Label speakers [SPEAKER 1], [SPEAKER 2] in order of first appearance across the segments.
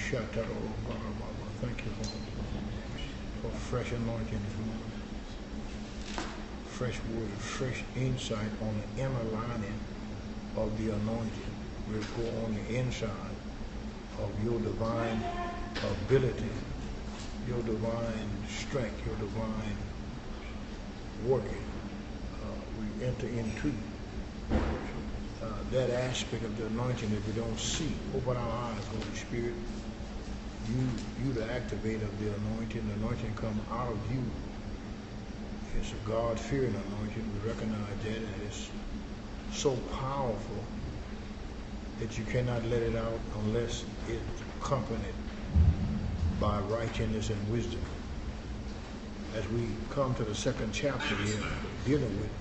[SPEAKER 1] Thank you for fresh anointing this morning. Fresh word, fresh insight on the inner lining of the anointing. Will go on the inside of your divine ability, your divine strength, your divine working. We enter into that aspect of the anointing that we don't see. Open our eyes, Holy Spirit. You the activator of the anointing. The anointing come out of you. It's a God-fearing anointing. We recognize that, and it's so powerful that you cannot let it out unless it's accompanied by righteousness and wisdom. As we come to the second chapter here, dealing with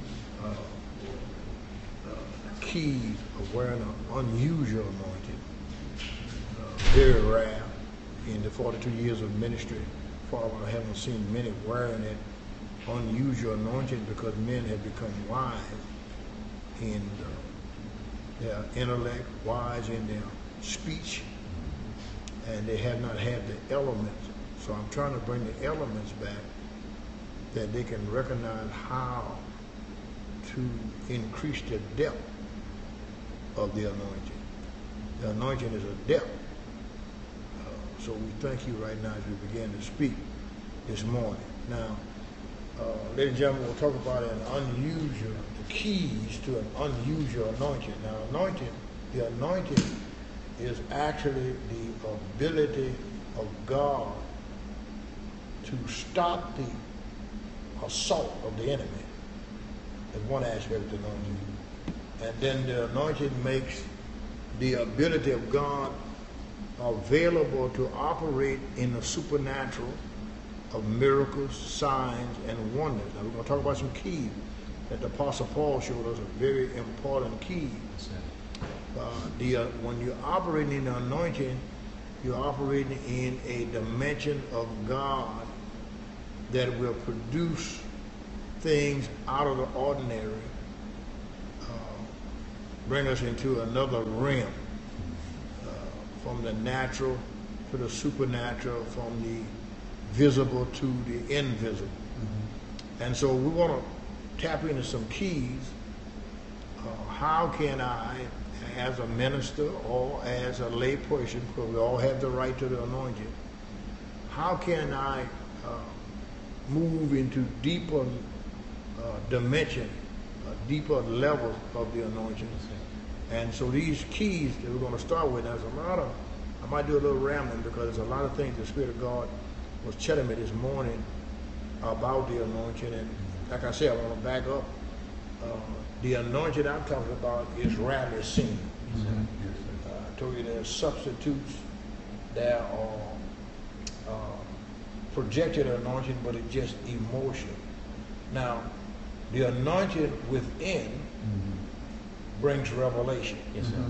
[SPEAKER 1] keys of wearing an unusual anointing, very rare. In the 42 years of ministry, Father, I haven't seen many wearing it unusual anointing because men have become wise in their intellect, wise in their speech, and they have not had the elements. So I'm trying to bring the elements back that they can recognize how to increase the depth of the anointing. The anointing is a depth. So we thank you right now as we begin to speak this morning. Now, ladies and gentlemen, we'll talk about the keys to an unusual anointing. Now, the anointing is actually the ability of God to stop the assault of the enemy. That's one aspect of the anointing. And then the anointing makes the ability of God available to operate in the supernatural of miracles, signs, and wonders. Now we're going to talk about some keys that the Apostle Paul showed us, a very important key. When you're operating in the anointing, you're operating in a dimension of God that will produce things out of the ordinary, bring us into another realm. From the natural to the supernatural, from the visible to the invisible. And so we want to tap into some keys. How can I, as a minister or as a lay person, because we all have the right to the anointing, how can I move into deeper dimension, deeper levels of the anointing? And so these keys that we're going to start with, there's a lot of, I might do a little rambling because there's a lot of things the Spirit of God was telling me this morning about the anointing. And like I said, I want to back up. The anointing I'm talking about is rarely seen. I told you there's substitutes. There are projected anointing, but it's just emotion. Now, the anointing within brings revelation.
[SPEAKER 2] Yes, sir.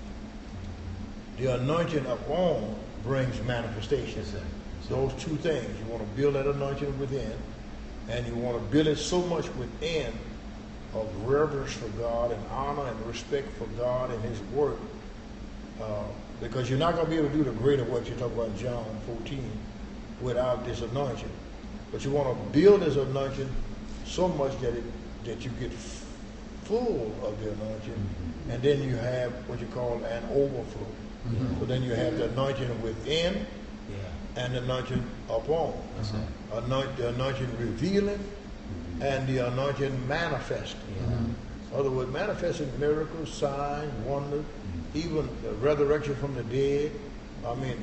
[SPEAKER 1] The anointing upon brings manifestation.
[SPEAKER 2] Yes, sir.
[SPEAKER 1] Those two things. You want to build that anointing within, and you want to build it so much within of reverence for God and honor and respect for God and His Word, because you're not going to be able to do the greater work you talk about in John 14 without this anointing. But you want to build this anointing so much that you get full of the anointing, and then you have what you call an overflow. So then you have the anointing within and the anointing upon. The anointing revealing and the anointing manifesting. In other words, manifesting miracles, signs, wonders, even the resurrection from the dead. I mean,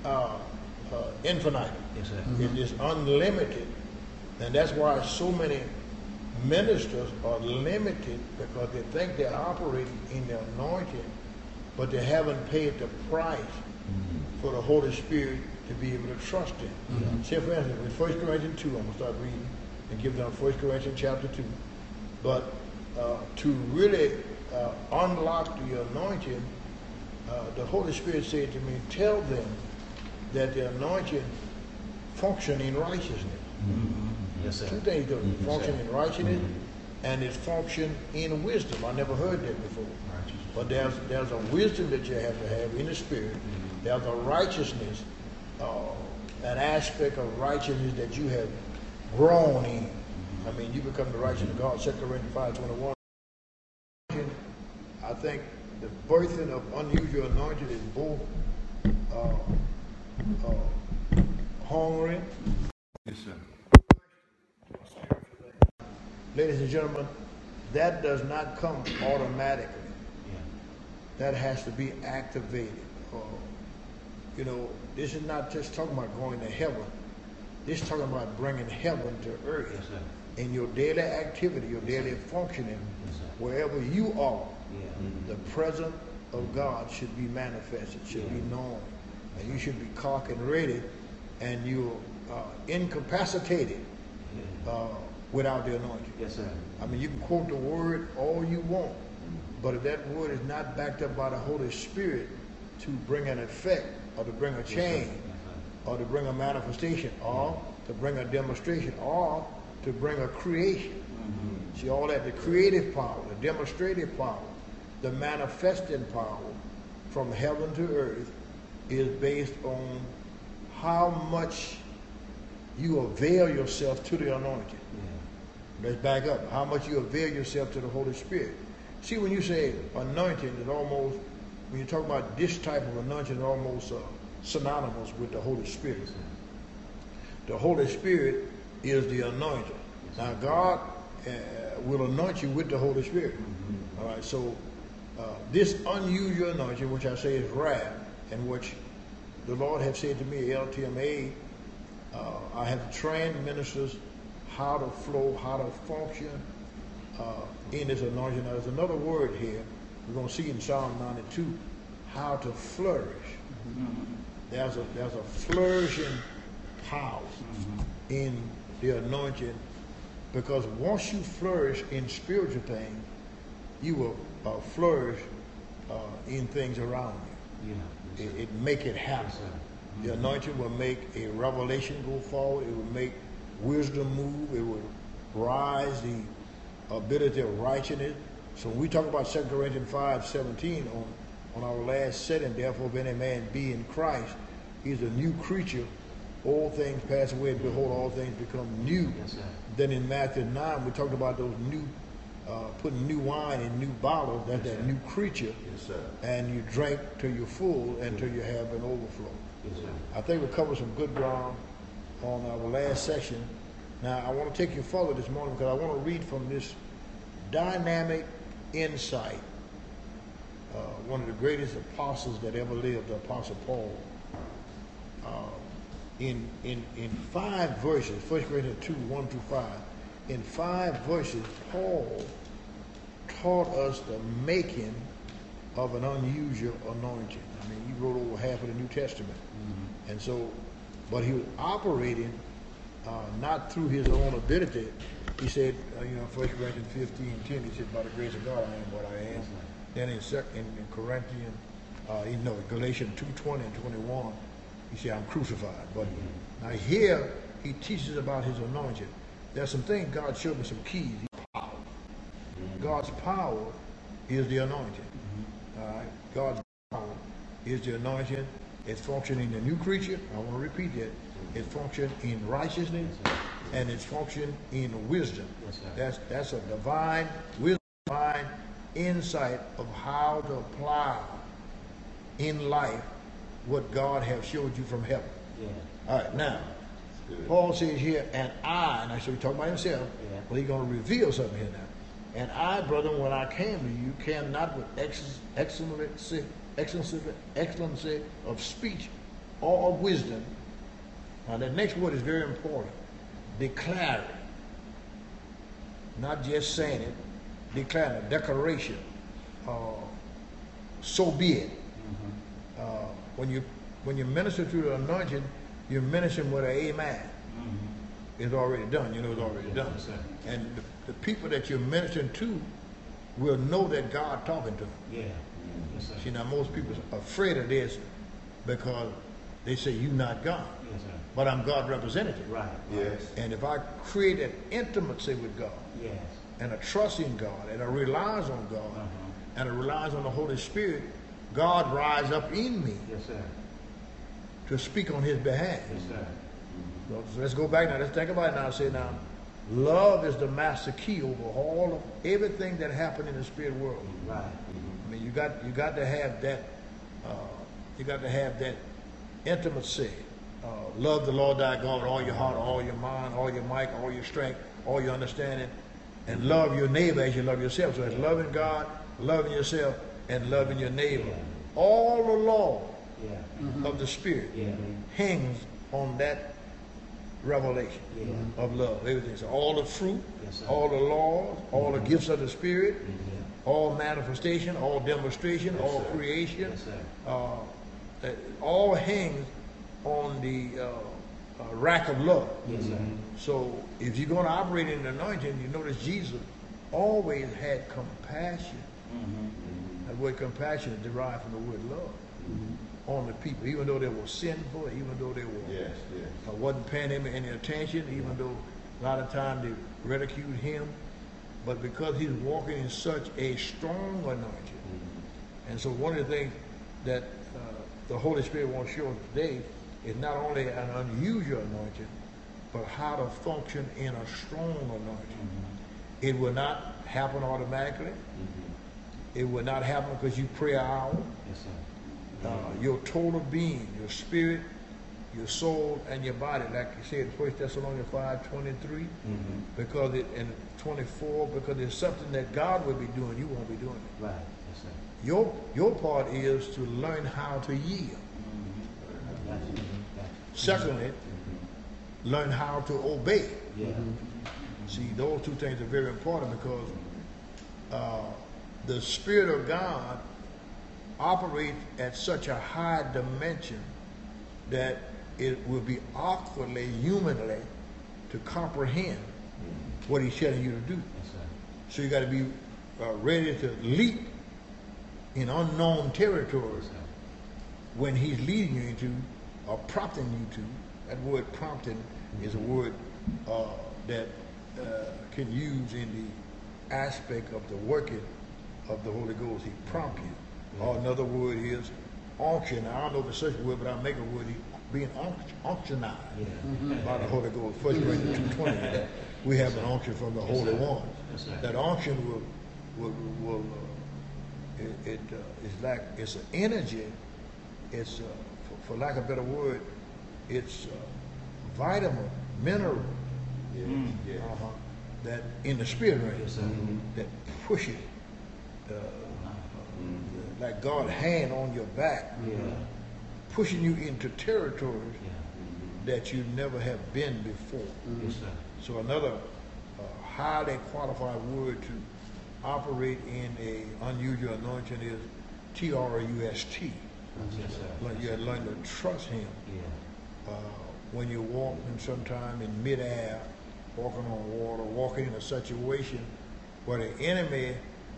[SPEAKER 1] infinite. It is unlimited. And that's why so many ministers are limited, because they think they're operating in the anointing, but they haven't paid the price for the Holy Spirit to be able to trust Him. Say, for instance, in 1 Corinthians 2, I'm going to start reading and give them 1 Corinthians chapter 2. But to really unlock the anointing, the Holy Spirit said to me, tell them that the anointing function in righteousness.
[SPEAKER 2] Yes, sir.
[SPEAKER 1] Two things do it. Function in righteousness and it function in wisdom. I never heard that before. But there's a wisdom that you have to have in the Spirit, There's a righteousness, an aspect of righteousness that you have grown in. I mean, you become the righteousness of God. 2 Corinthians 5:21. I think the birthing of unusual anointing is both hungry.
[SPEAKER 3] Yes, sir.
[SPEAKER 1] Ladies and gentlemen, that does not come automatically.
[SPEAKER 2] Yeah.
[SPEAKER 1] That has to be activated. You know, this is not just talking about going to heaven. This is talking about bringing heaven to earth.
[SPEAKER 2] Yes, sir.
[SPEAKER 1] In your daily activity, your daily functioning,
[SPEAKER 2] Yes, sir.
[SPEAKER 1] wherever you are,
[SPEAKER 2] Yeah.
[SPEAKER 1] the presence of God should be manifested, should be known. And you should be cocked and ready, and you're incapacitated without the anointing.
[SPEAKER 2] Yes, sir.
[SPEAKER 1] I mean, you can quote the word all you want, but if that word is not backed up by the Holy Spirit to bring an effect, or to bring a change, or to bring a manifestation, or to bring a demonstration, or to bring a creation. See, all that, the creative power, the demonstrative power, the manifesting power from heaven to earth is based on how much you avail yourself to the anointing. Let's back up. How much you avail yourself to the Holy Spirit. See, when you say anointing, it almost, when you talk about this type of anointing, it's almost synonymous with the Holy Spirit. The Holy Spirit is the anointer. Now, God will anoint you with the Holy Spirit. All right, so this unusual anointing, which I say is rare, and which the Lord has said to me, LTMA, I have trained ministers how to flow, how to function in this anointing. Now, there's another word here we're going to see in Psalm 92, how to flourish. There's a flourishing power in the anointing, because once you flourish in spiritual things, you will flourish in things around you.
[SPEAKER 2] Yeah.
[SPEAKER 1] It make it happen. The anointing will make a revelation go forward. It will make wisdom move. It will rise the ability of righteousness. So when we talk about 2 Corinthians 5:17 on our last setting, therefore if any man be in Christ, he's a new creature. Old things pass away, and behold, all things become new.
[SPEAKER 2] Yes, sir.
[SPEAKER 1] Then in Matthew 9, we talked about those new, putting new wine in new bottles. That's that new creature.
[SPEAKER 3] Yes, sir.
[SPEAKER 1] And you drink till you're full and till you have an overflow.
[SPEAKER 2] Yes, sir.
[SPEAKER 1] I think we covered some good ground on our last session. Now, I want to take you further this morning, because I want to read from this dynamic insight. One of the greatest apostles that ever lived, the Apostle Paul. In 5 verses, 1 Corinthians 2:1-5, in 5 verses, Paul taught us the making of an unusual anointing. I mean, he wrote over half of the New Testament. And so, but he was operating not through his own ability. He said, 1 Corinthians 15:10, he said, by the grace of God, I am what I am. Then in Corinthians, Galatians 2:20 and 21, he said, I'm crucified. But now here, he teaches about his anointing. There's some things God showed me, some keys. Power. God's power is the anointing. All right? God's power is the anointing. It's functioning in the new creature. I want to repeat that. It functions in righteousness, and it's functioning in wisdom. That's a divine wisdom, divine insight of how to apply in life what God has showed you from heaven.
[SPEAKER 2] Yeah.
[SPEAKER 1] All right, now, Paul says here, and I so he's talking about himself, but he's going to reveal something here now. And I, brethren, when I came to you, came not with excellency of speech or of wisdom. Now, that next word is very important. Declaring. Not just saying it, declaring, a declaration. So be it. When you minister through the anointing, you're ministering with an amen. It's already done. You know it's already done. And the people that you're ministering to will know that God talking to them.
[SPEAKER 2] Yeah. Yes, sir.
[SPEAKER 1] See, now most people are afraid of this because they say you're not God.
[SPEAKER 2] Yes, sir.
[SPEAKER 1] But I'm God representative.
[SPEAKER 2] Right.
[SPEAKER 3] Yes.
[SPEAKER 1] And if I create an intimacy with God,
[SPEAKER 2] Yes.
[SPEAKER 1] and a trust in God, and a reliance on God, and a reliance on the Holy Spirit, God rise up in me.
[SPEAKER 2] Yes, sir.
[SPEAKER 1] to speak on his behalf.
[SPEAKER 2] Yes, sir.
[SPEAKER 1] So let's go back now. Let's think about it now. Say now, love is the master key over all of everything that happened in the spirit world.
[SPEAKER 2] Right.
[SPEAKER 1] I mean, you got to have that. You got to have that intimacy. Love the Lord thy God with all your heart, all your mind, all your might, all your strength, all your understanding, and love your neighbor as you love yourself. So it's loving God, loving yourself, and loving your neighbor. All the law of the Spirit hangs on that revelation of love. Everything. So all the fruit, all the laws, all the gifts of the Spirit, all manifestation, all demonstration, all creation, all hangs on the rack of love.
[SPEAKER 2] Yes, sir.
[SPEAKER 1] So if you're going to operate in the anointing, you notice Jesus always had compassion. That word compassion is derived from the word love on the people, even though they were sinful, even though they were wasn't paying him any attention, even though a lot of times they ridiculed him. But because he's walking in such a strong anointing, and so one of the things that the Holy Spirit wants to show us today is not only an unusual anointing, but how to function in a strong anointing. It will not happen automatically. It will not happen because you pray an hour.
[SPEAKER 2] Yes, sir.
[SPEAKER 1] Your total being, your spirit, your soul, and your body, like you said, 1 Thessalonians 5:23, because it in 24, because it's something that God will be doing, you won't be doing it.
[SPEAKER 2] Right. Yes, sir.
[SPEAKER 1] Your part is to learn how to yield. Secondly, learn how to obey.
[SPEAKER 2] Yeah.
[SPEAKER 1] See, those two things are very important because the Spirit of God operates at such a high dimension that it will be awkwardly, humanly, to comprehend what He's telling you to do.
[SPEAKER 2] Yes, sir.
[SPEAKER 1] So you got to be ready to leap in unknown territories
[SPEAKER 2] Yes, sir.
[SPEAKER 1] when He's leading you into or prompting you to. That word prompting is a word that can use in the aspect of the working of the Holy Ghost. He prompts you. Or another word is unction. Now, I don't know if it's such a word, but I make a word being unctionized by the Holy Ghost. 1 Corinthians 2:20. We have an unction from the Holy One. That unction will it's like it's an energy. It's for lack of a better word, it's vitamin, mineral that in the spirit realm that pushes like God's hand on your back, pushing you into territories that you never have been before.
[SPEAKER 2] Yes, sir.
[SPEAKER 1] So another highly qualified word to operate in a unusual anointing is trust.
[SPEAKER 2] Yes, sir.
[SPEAKER 1] Like you have to learn to trust Him.
[SPEAKER 2] Yeah.
[SPEAKER 1] When you're walking sometime in midair, walking on water, walking in a situation where the enemy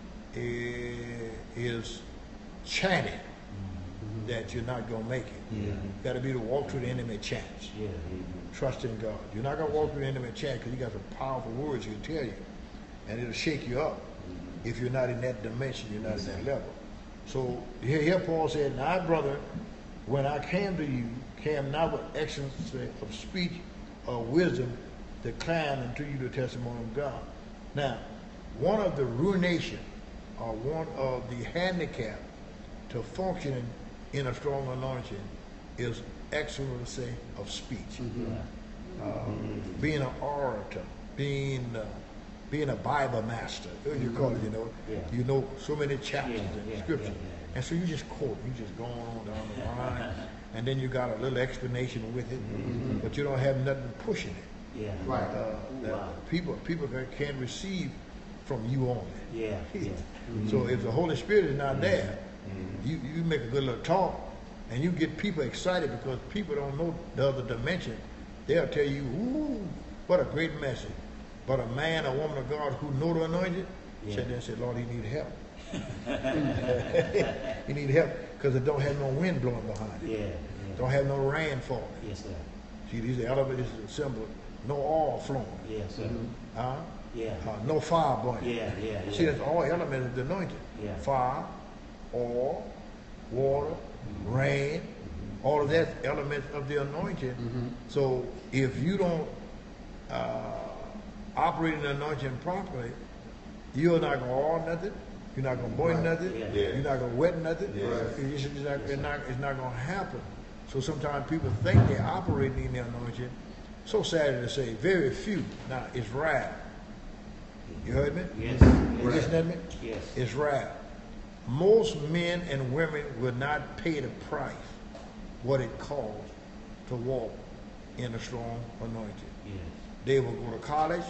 [SPEAKER 1] is chanting that you're not going to make it.
[SPEAKER 2] Yeah.
[SPEAKER 1] Got to be to walk through the enemy chants.
[SPEAKER 2] Yeah.
[SPEAKER 1] Trust in God. You're not going to walk through the enemy chant because He got some powerful words He'll tell you. And it'll shake you up if you're not in that dimension, you're not in that level. So here Paul said, "Now, brother, when I came to you, came not with excellency of speech or wisdom, decline unto you the testimony of God." Now, one of the ruination or one of the handicap to functioning in a strong anointing is excellency of speech. Being an orator, being a Bible master, you call it, you know so many chapters in Scripture, and so you just quote, you just go on down the line, and then you got a little explanation with it, but you don't have nothing pushing it.
[SPEAKER 2] Yeah.
[SPEAKER 1] Right. People can't receive from you only.
[SPEAKER 2] Yeah.
[SPEAKER 1] So if the Holy Spirit is not there, you make a good little talk, and you get people excited because people don't know the other dimension. They'll tell you, "Ooh, what a great message!" But a man or woman of God who know the anointed said there and said, "Lord, he need help." He need help because it don't have no wind blowing behind it.
[SPEAKER 2] Yeah.
[SPEAKER 1] Don't have no rain falling.
[SPEAKER 2] Yes, sir.
[SPEAKER 1] See, these elements is a symbol. No oil flowing.
[SPEAKER 2] Yes, sir. Yeah.
[SPEAKER 1] No fire burning.
[SPEAKER 2] Yeah.
[SPEAKER 1] See, that's all elements of the anointed.
[SPEAKER 2] Yeah.
[SPEAKER 1] Fire, oil, water, rain, All of that elements of the anointing. So if you don't operate in the anointing properly, you're not going to oil nothing. You're not going to boil nothing.
[SPEAKER 2] Yeah.
[SPEAKER 1] You're not going to wet nothing.
[SPEAKER 2] Yeah.
[SPEAKER 1] It's not going to happen. So sometimes people think they're operating in the anointing. So sad to say, very few. Now, it's rare. You heard me?
[SPEAKER 2] Yes.
[SPEAKER 1] You listening to me?
[SPEAKER 2] Yes.
[SPEAKER 1] It's rare. Most men and women will not pay the price what it costs to walk in a strong anointing.
[SPEAKER 2] Yes.
[SPEAKER 1] They will go to college,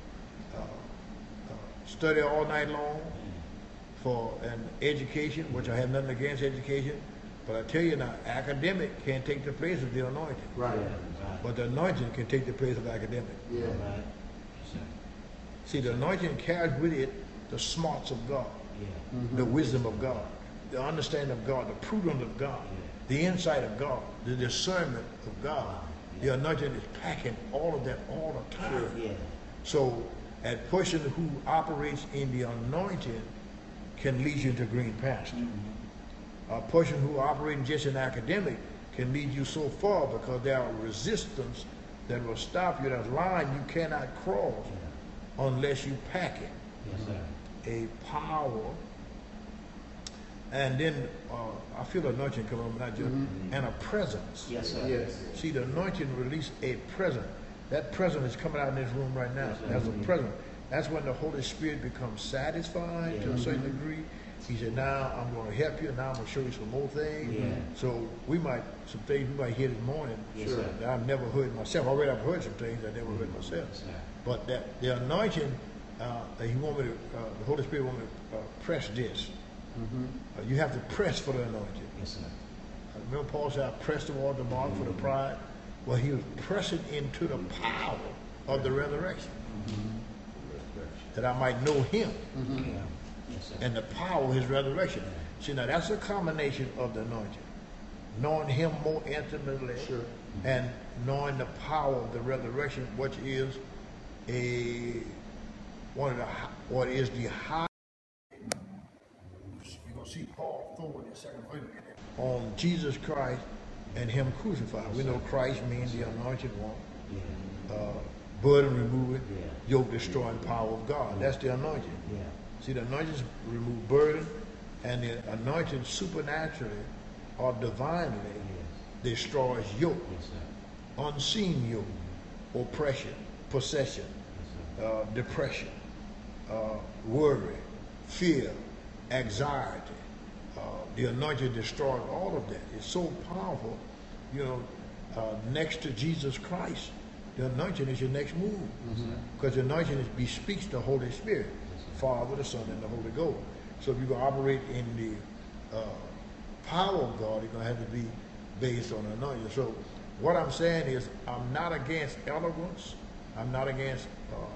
[SPEAKER 1] study all night long for an education, which I have nothing against education, but I tell you now, academic can't take the place of the anointing.
[SPEAKER 3] Right.
[SPEAKER 1] But the anointing can take the place of academic.
[SPEAKER 3] Yeah.
[SPEAKER 2] Right. Yes, sir.
[SPEAKER 1] See, the anointing carries with it the smarts of God,
[SPEAKER 2] Yeah.
[SPEAKER 1] the wisdom of God, the understanding of God, the prudence of God, the insight of God, the discernment of God. The anointing is packing all of that all the time.
[SPEAKER 2] Yeah.
[SPEAKER 1] So a person who operates in the anointing can lead you into green pasture. A person who operates just in academic can lead you so far because there are resistance that will stop you. There's a line you cannot cross unless you pack it.
[SPEAKER 2] Yes, sir.
[SPEAKER 1] A power, and then I feel the anointing come on, not just, and a presence.
[SPEAKER 2] Yes, sir.
[SPEAKER 3] Yes.
[SPEAKER 1] See, the anointing release a present. That present is coming out in this room right now.
[SPEAKER 2] Yes, sir.
[SPEAKER 1] That's a present. That's when the Holy Spirit becomes satisfied to a certain degree. He said, now I'm going to help you. Now I'm going to show you some more things.
[SPEAKER 2] Yeah.
[SPEAKER 1] So some things we might hear this morning
[SPEAKER 2] Yes, sir.
[SPEAKER 1] that I've never heard myself. Already I've heard some things I never heard myself.
[SPEAKER 2] Yes, sir.
[SPEAKER 1] But that the anointing, he want me to, the Holy Spirit want me to press this. You have to press for the anointing.
[SPEAKER 2] Yes, sir.
[SPEAKER 1] Remember Paul said, I pressed toward the mark for the prize. Well, he was pressing into the power of the resurrection. That I might know him
[SPEAKER 2] Yeah. Yes, sir.
[SPEAKER 1] and the power of his resurrection. See, now that's a combination of the anointing. Knowing him more intimately
[SPEAKER 3] Sure.
[SPEAKER 1] and knowing the power of the resurrection, which is what is the high. You're going to see Paul throwing his second finger on Jesus Christ and him crucified. We know Christ means the anointed one.
[SPEAKER 2] Yeah.
[SPEAKER 1] Burden removing,
[SPEAKER 2] Yeah.
[SPEAKER 1] yoke destroying power of God. That's the anointing.
[SPEAKER 2] Yeah.
[SPEAKER 1] See, the anointing remove burden, and the anointing supernaturally or divinely destroys yoke,
[SPEAKER 2] Yes, sir.
[SPEAKER 1] unseen yoke, oppression, possession,
[SPEAKER 2] Yes, sir.
[SPEAKER 1] depression, worry, fear, anxiety. The anointing destroys all of that. It's so powerful. You know, next to Jesus Christ, the anointing is your next move. Because the anointing bespeaks the Holy Spirit, Father, the Son, and the Holy Ghost. So if you're going to operate in the power of God, you're going to have to be based on the anointing. So what I'm saying is I'm not against eloquence. I'm not against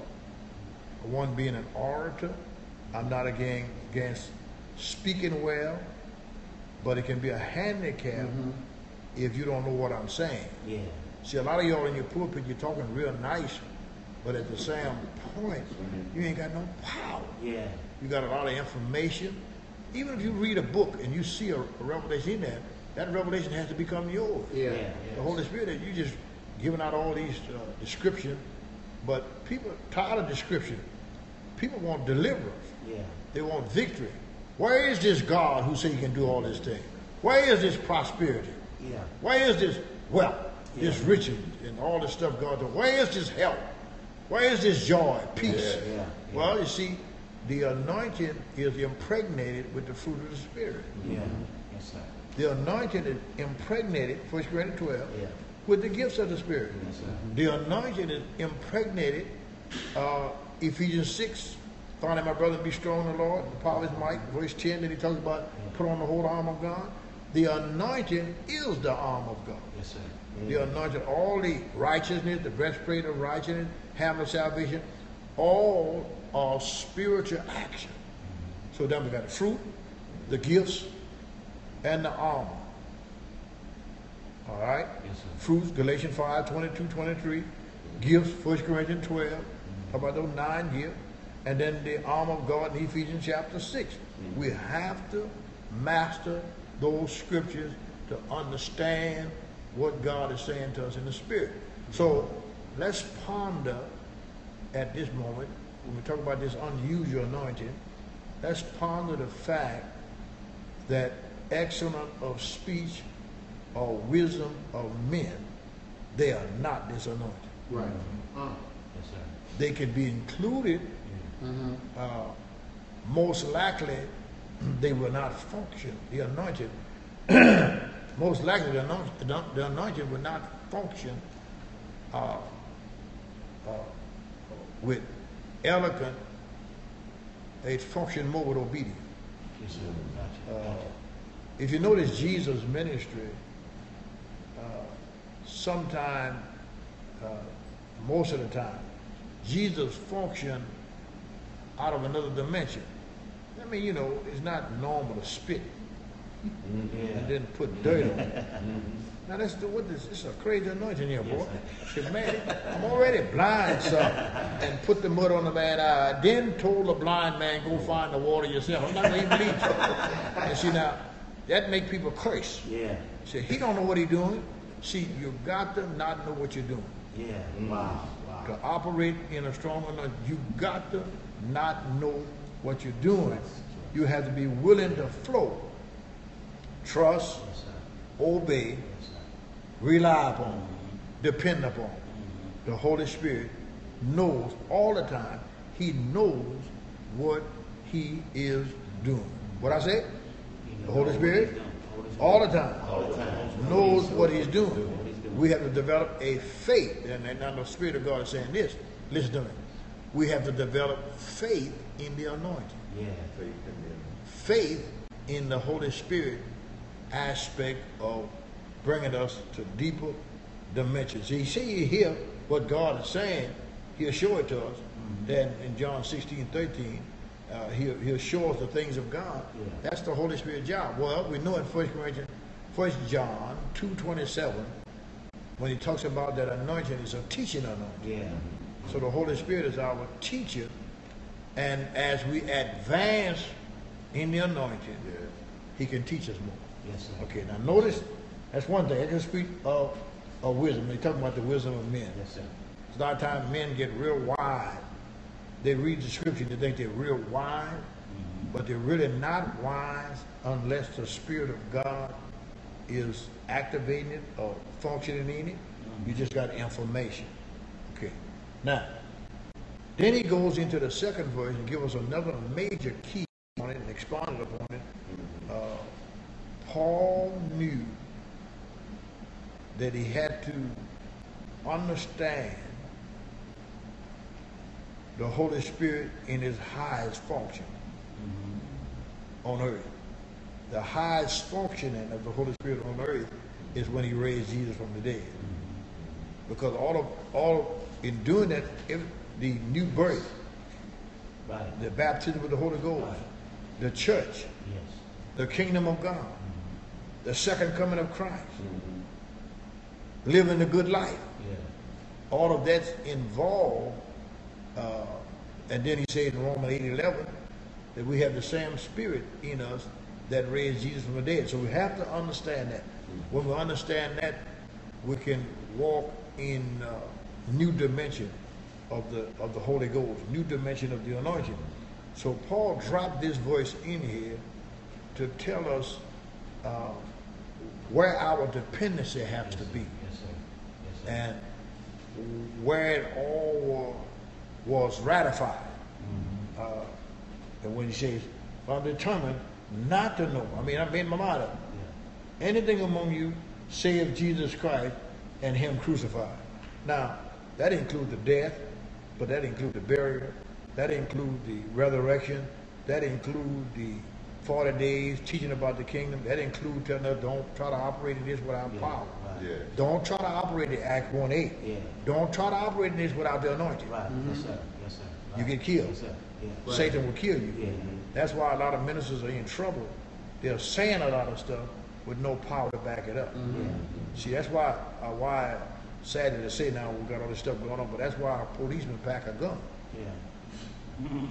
[SPEAKER 1] one being an orator. I'm not against speaking well. But it can be a handicap if you don't know what I'm saying.
[SPEAKER 2] Yeah.
[SPEAKER 1] See, a lot of y'all in your pulpit, you're talking real nice, but at the same point, you ain't got no power.
[SPEAKER 2] Yeah.
[SPEAKER 1] You got a lot of information. Even if you read a book and you see a revelation in there, that revelation has to become yours.
[SPEAKER 3] Yeah.
[SPEAKER 1] The Holy Spirit, you just giving out all these descriptions, but people are tired of description. People want deliverance.
[SPEAKER 2] Yeah.
[SPEAKER 1] They want victory. Where is this God who said he can do all this thing? Where is this prosperity?
[SPEAKER 2] Yeah.
[SPEAKER 1] Where is this wealth, this riches, and all this stuff God does? Where is this health? Where is this joy, peace?
[SPEAKER 2] Yeah.
[SPEAKER 1] Well, you see, the anointing is impregnated with the fruit of the Spirit.
[SPEAKER 2] Yeah. Yes, sir.
[SPEAKER 1] The anointing is impregnated, 1 Corinthians 12,
[SPEAKER 2] Yeah.
[SPEAKER 1] with the gifts of the Spirit.
[SPEAKER 2] Yes, sir.
[SPEAKER 1] The anointing is impregnated, Ephesians 6, finally, my brother, be strong in the Lord, the power of his might. Verse 10, then he talks about put on the whole arm of God. The anointing is the arm of God.
[SPEAKER 2] Yes, sir.
[SPEAKER 1] The anointing, all the righteousness, the breastplate of righteousness, hammer of salvation, all are spiritual action. So then we got the fruit, the gifts, and the armor. All right?
[SPEAKER 2] Yes, sir.
[SPEAKER 1] Fruits, Galatians 5, 22, 23. Gifts, 1 Corinthians 12. How about those 9 gifts? And then the armor of God in Ephesians chapter 6. We have to master those scriptures to understand what God is saying to us in the Spirit. So let's ponder at this moment, when we talk about this unusual anointing, let's ponder the fact that excellence of speech or wisdom of men, they are not this anointing.
[SPEAKER 3] Right.
[SPEAKER 2] Yes, sir.
[SPEAKER 1] They can be included. Most likely, they will not function. The anointed, most likely, the anointed will not function with eloquent. It function more with obedience.
[SPEAKER 2] Yes, sir. Gotcha.
[SPEAKER 1] If you notice Jesus' ministry, sometime, most of the time, Jesus functioned out of another dimension. I mean, you know, it's not normal to spit and then put dirt on it. Now let's do what this. It's a crazy anointing here, boy. Say, man, I'm already blind, son, and put the mud on the bad eye. Then told the blind man, go find the water yourself. I'm not going to even bleach. And see now, that make people curse.
[SPEAKER 2] Yeah.
[SPEAKER 1] See, he don't know what he's doing. See, you got to not know what you're doing.
[SPEAKER 2] Yeah. Wow.
[SPEAKER 1] To
[SPEAKER 2] Wow.
[SPEAKER 1] operate in a strong anointing, you got to not know what you're doing. You have to be willing to flow, trust,
[SPEAKER 2] Yes, sir.
[SPEAKER 1] obey,
[SPEAKER 2] Yes, sir.
[SPEAKER 1] rely upon, depend upon. The Holy Spirit knows all the time. He knows what he is doing. What I say? The Holy Spirit, all the time, knows what he's doing. We have to develop a faith, and now the Spirit of God is saying this. Listen to me. We have to develop faith in the anointing.
[SPEAKER 2] Yeah.
[SPEAKER 1] Faith in the Holy Spirit aspect of bringing us to deeper dimensions. You see, you hear what God is saying, he'll show it to us. Then in John 16:13, he'll show us the things of God.
[SPEAKER 2] Yeah.
[SPEAKER 1] That's the Holy Spirit job. Well, we know in 1 John 2:27, when he talks about that anointing, it's a teaching anointing.
[SPEAKER 2] Yeah.
[SPEAKER 1] So the Holy Spirit is our teacher, and as we advance in the anointing, he can teach us more.
[SPEAKER 2] Yes, sir.
[SPEAKER 1] Okay, now notice, that's one thing. I can speak of wisdom. They talk about the wisdom of men.
[SPEAKER 2] Yes, sir.
[SPEAKER 1] A lot of times men get real wise. They read the scripture, they think they're real wise, but they're really not wise unless the Spirit of God is activating it or functioning in it. You just got information. Okay. Now, then he goes into the second verse and gives us another major key on it and expounded upon it. Paul knew that he had to understand the Holy Spirit in his highest function on earth. The highest functioning of the Holy Spirit on earth is when he raised Jesus from the dead. Because all in doing that, the new birth,
[SPEAKER 2] Right.
[SPEAKER 1] the baptism with the Holy Ghost, the church,
[SPEAKER 2] Yes.
[SPEAKER 1] the kingdom of God, the second coming of Christ, living a good life.
[SPEAKER 2] Yeah.
[SPEAKER 1] All of that's involved. And then he says in Romans 8:11 that we have the same spirit in us that raised Jesus from the dead. So we have to understand that. When we understand that, we can walk in new dimension of the Holy Ghost, new dimension of the anointing. So Paul dropped this verse in here to tell us where our dependency has to be,
[SPEAKER 2] Yes, sir. Yes, sir.
[SPEAKER 1] and where it all was ratified. And when he says, I'm determined not to know. I mean, I made my mind up.
[SPEAKER 2] Yeah.
[SPEAKER 1] Anything among you, save Jesus Christ and him crucified. Now, that includes the death, but that includes the burial, that includes the resurrection, that includes the 40 days teaching about the kingdom, that includes telling us don't try to operate in this without power.
[SPEAKER 2] Right.
[SPEAKER 3] Yeah.
[SPEAKER 1] Don't try to operate in Act 1:8.
[SPEAKER 2] Yeah.
[SPEAKER 1] Don't try to operate in this without the anointing.
[SPEAKER 2] Right. Yes, sir. Yes, sir.
[SPEAKER 1] You
[SPEAKER 2] Right.
[SPEAKER 1] get killed.
[SPEAKER 2] Yes, sir. Yeah.
[SPEAKER 1] Satan will kill you.
[SPEAKER 2] Yeah.
[SPEAKER 1] That's why a lot of ministers are in trouble. They're saying a lot of stuff with no power to back it up. See, that's why sad to say now we got all this stuff going on, but that's why our policemen pack a gun.
[SPEAKER 2] Yeah.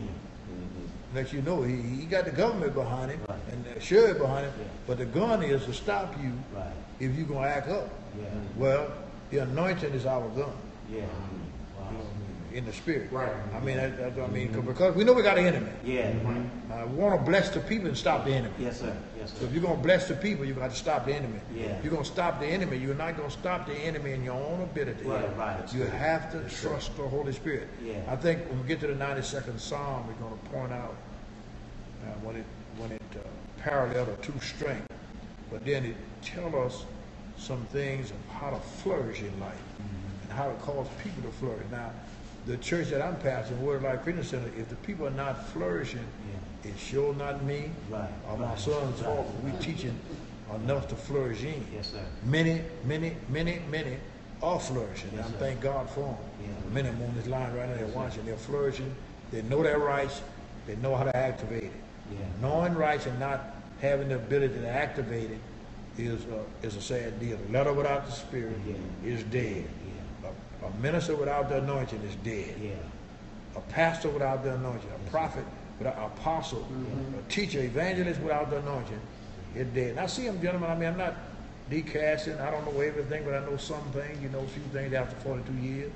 [SPEAKER 1] Let you know he got the government behind him
[SPEAKER 2] Right.
[SPEAKER 1] and the sheriff behind him,
[SPEAKER 2] Yeah.
[SPEAKER 1] but the gun is to stop you
[SPEAKER 2] Right.
[SPEAKER 1] if you're gonna act up.
[SPEAKER 2] Yeah.
[SPEAKER 1] Well, the anointing is our gun
[SPEAKER 2] Yeah. Wow.
[SPEAKER 1] in the spirit.
[SPEAKER 3] Right.
[SPEAKER 1] I mean, because we know we got an enemy.
[SPEAKER 2] Yeah.
[SPEAKER 1] We want to bless the people and stop the enemy.
[SPEAKER 2] Yes, sir. Yes,
[SPEAKER 1] So
[SPEAKER 2] sir.
[SPEAKER 1] if you're gonna bless the people, you got to stop the enemy.
[SPEAKER 2] Yeah.
[SPEAKER 1] If you're gonna stop the enemy, you're not gonna stop the enemy in your own ability.
[SPEAKER 2] Right, right.
[SPEAKER 1] You have to trust the Holy Spirit.
[SPEAKER 2] Yeah.
[SPEAKER 1] I think when we get to the 92nd Psalm, we're gonna point out when it parallel the two strength, but then it tells us some things of how to flourish in life and how to cause people to flourish. Now, the church that I'm pastoring, Word of Life Christian Center, if the people are not flourishing, it's sure not me
[SPEAKER 2] Right,
[SPEAKER 1] or my
[SPEAKER 2] right,
[SPEAKER 1] son's
[SPEAKER 2] right,
[SPEAKER 1] fault. We teaching enough to flourish in.
[SPEAKER 2] Yes, sir.
[SPEAKER 1] Many are flourishing.
[SPEAKER 2] Yes,
[SPEAKER 1] I
[SPEAKER 2] sir.
[SPEAKER 1] thank God for them.
[SPEAKER 2] Yeah.
[SPEAKER 1] Many of them on this line right now, they're
[SPEAKER 2] Yes,
[SPEAKER 1] watching. They're flourishing. They know their rights. They know how to activate it.
[SPEAKER 2] Yeah.
[SPEAKER 1] Knowing rights and not having the ability to activate it is a sad deal. A letter without the Spirit
[SPEAKER 2] Yeah.
[SPEAKER 1] is dead.
[SPEAKER 2] Yeah.
[SPEAKER 1] A minister without the anointing is dead.
[SPEAKER 2] Yeah.
[SPEAKER 1] A pastor without the anointing, a prophet without an apostle, a teacher, evangelist without the anointing is dead. Now, see them, gentlemen. I mean, I'm not decasting. I don't know everything, but I know some things. You know, a few things after 42 years.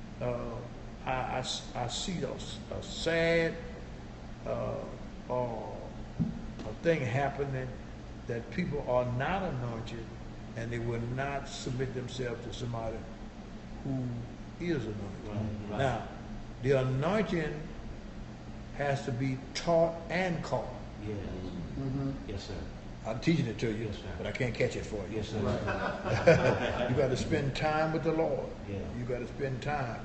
[SPEAKER 1] I see a sad a thing happening that people are not anointed and they will not submit themselves to somebody who is anointed.
[SPEAKER 2] Right.
[SPEAKER 1] Now, the anointing has to be taught and caught.
[SPEAKER 2] Yes. Yes, sir.
[SPEAKER 1] I'm teaching it to you,
[SPEAKER 2] Yes, sir.
[SPEAKER 1] but I can't catch it for you.
[SPEAKER 2] Yes, sir.
[SPEAKER 1] You got to spend time with the Lord.
[SPEAKER 2] Yeah.
[SPEAKER 1] You got to spend time.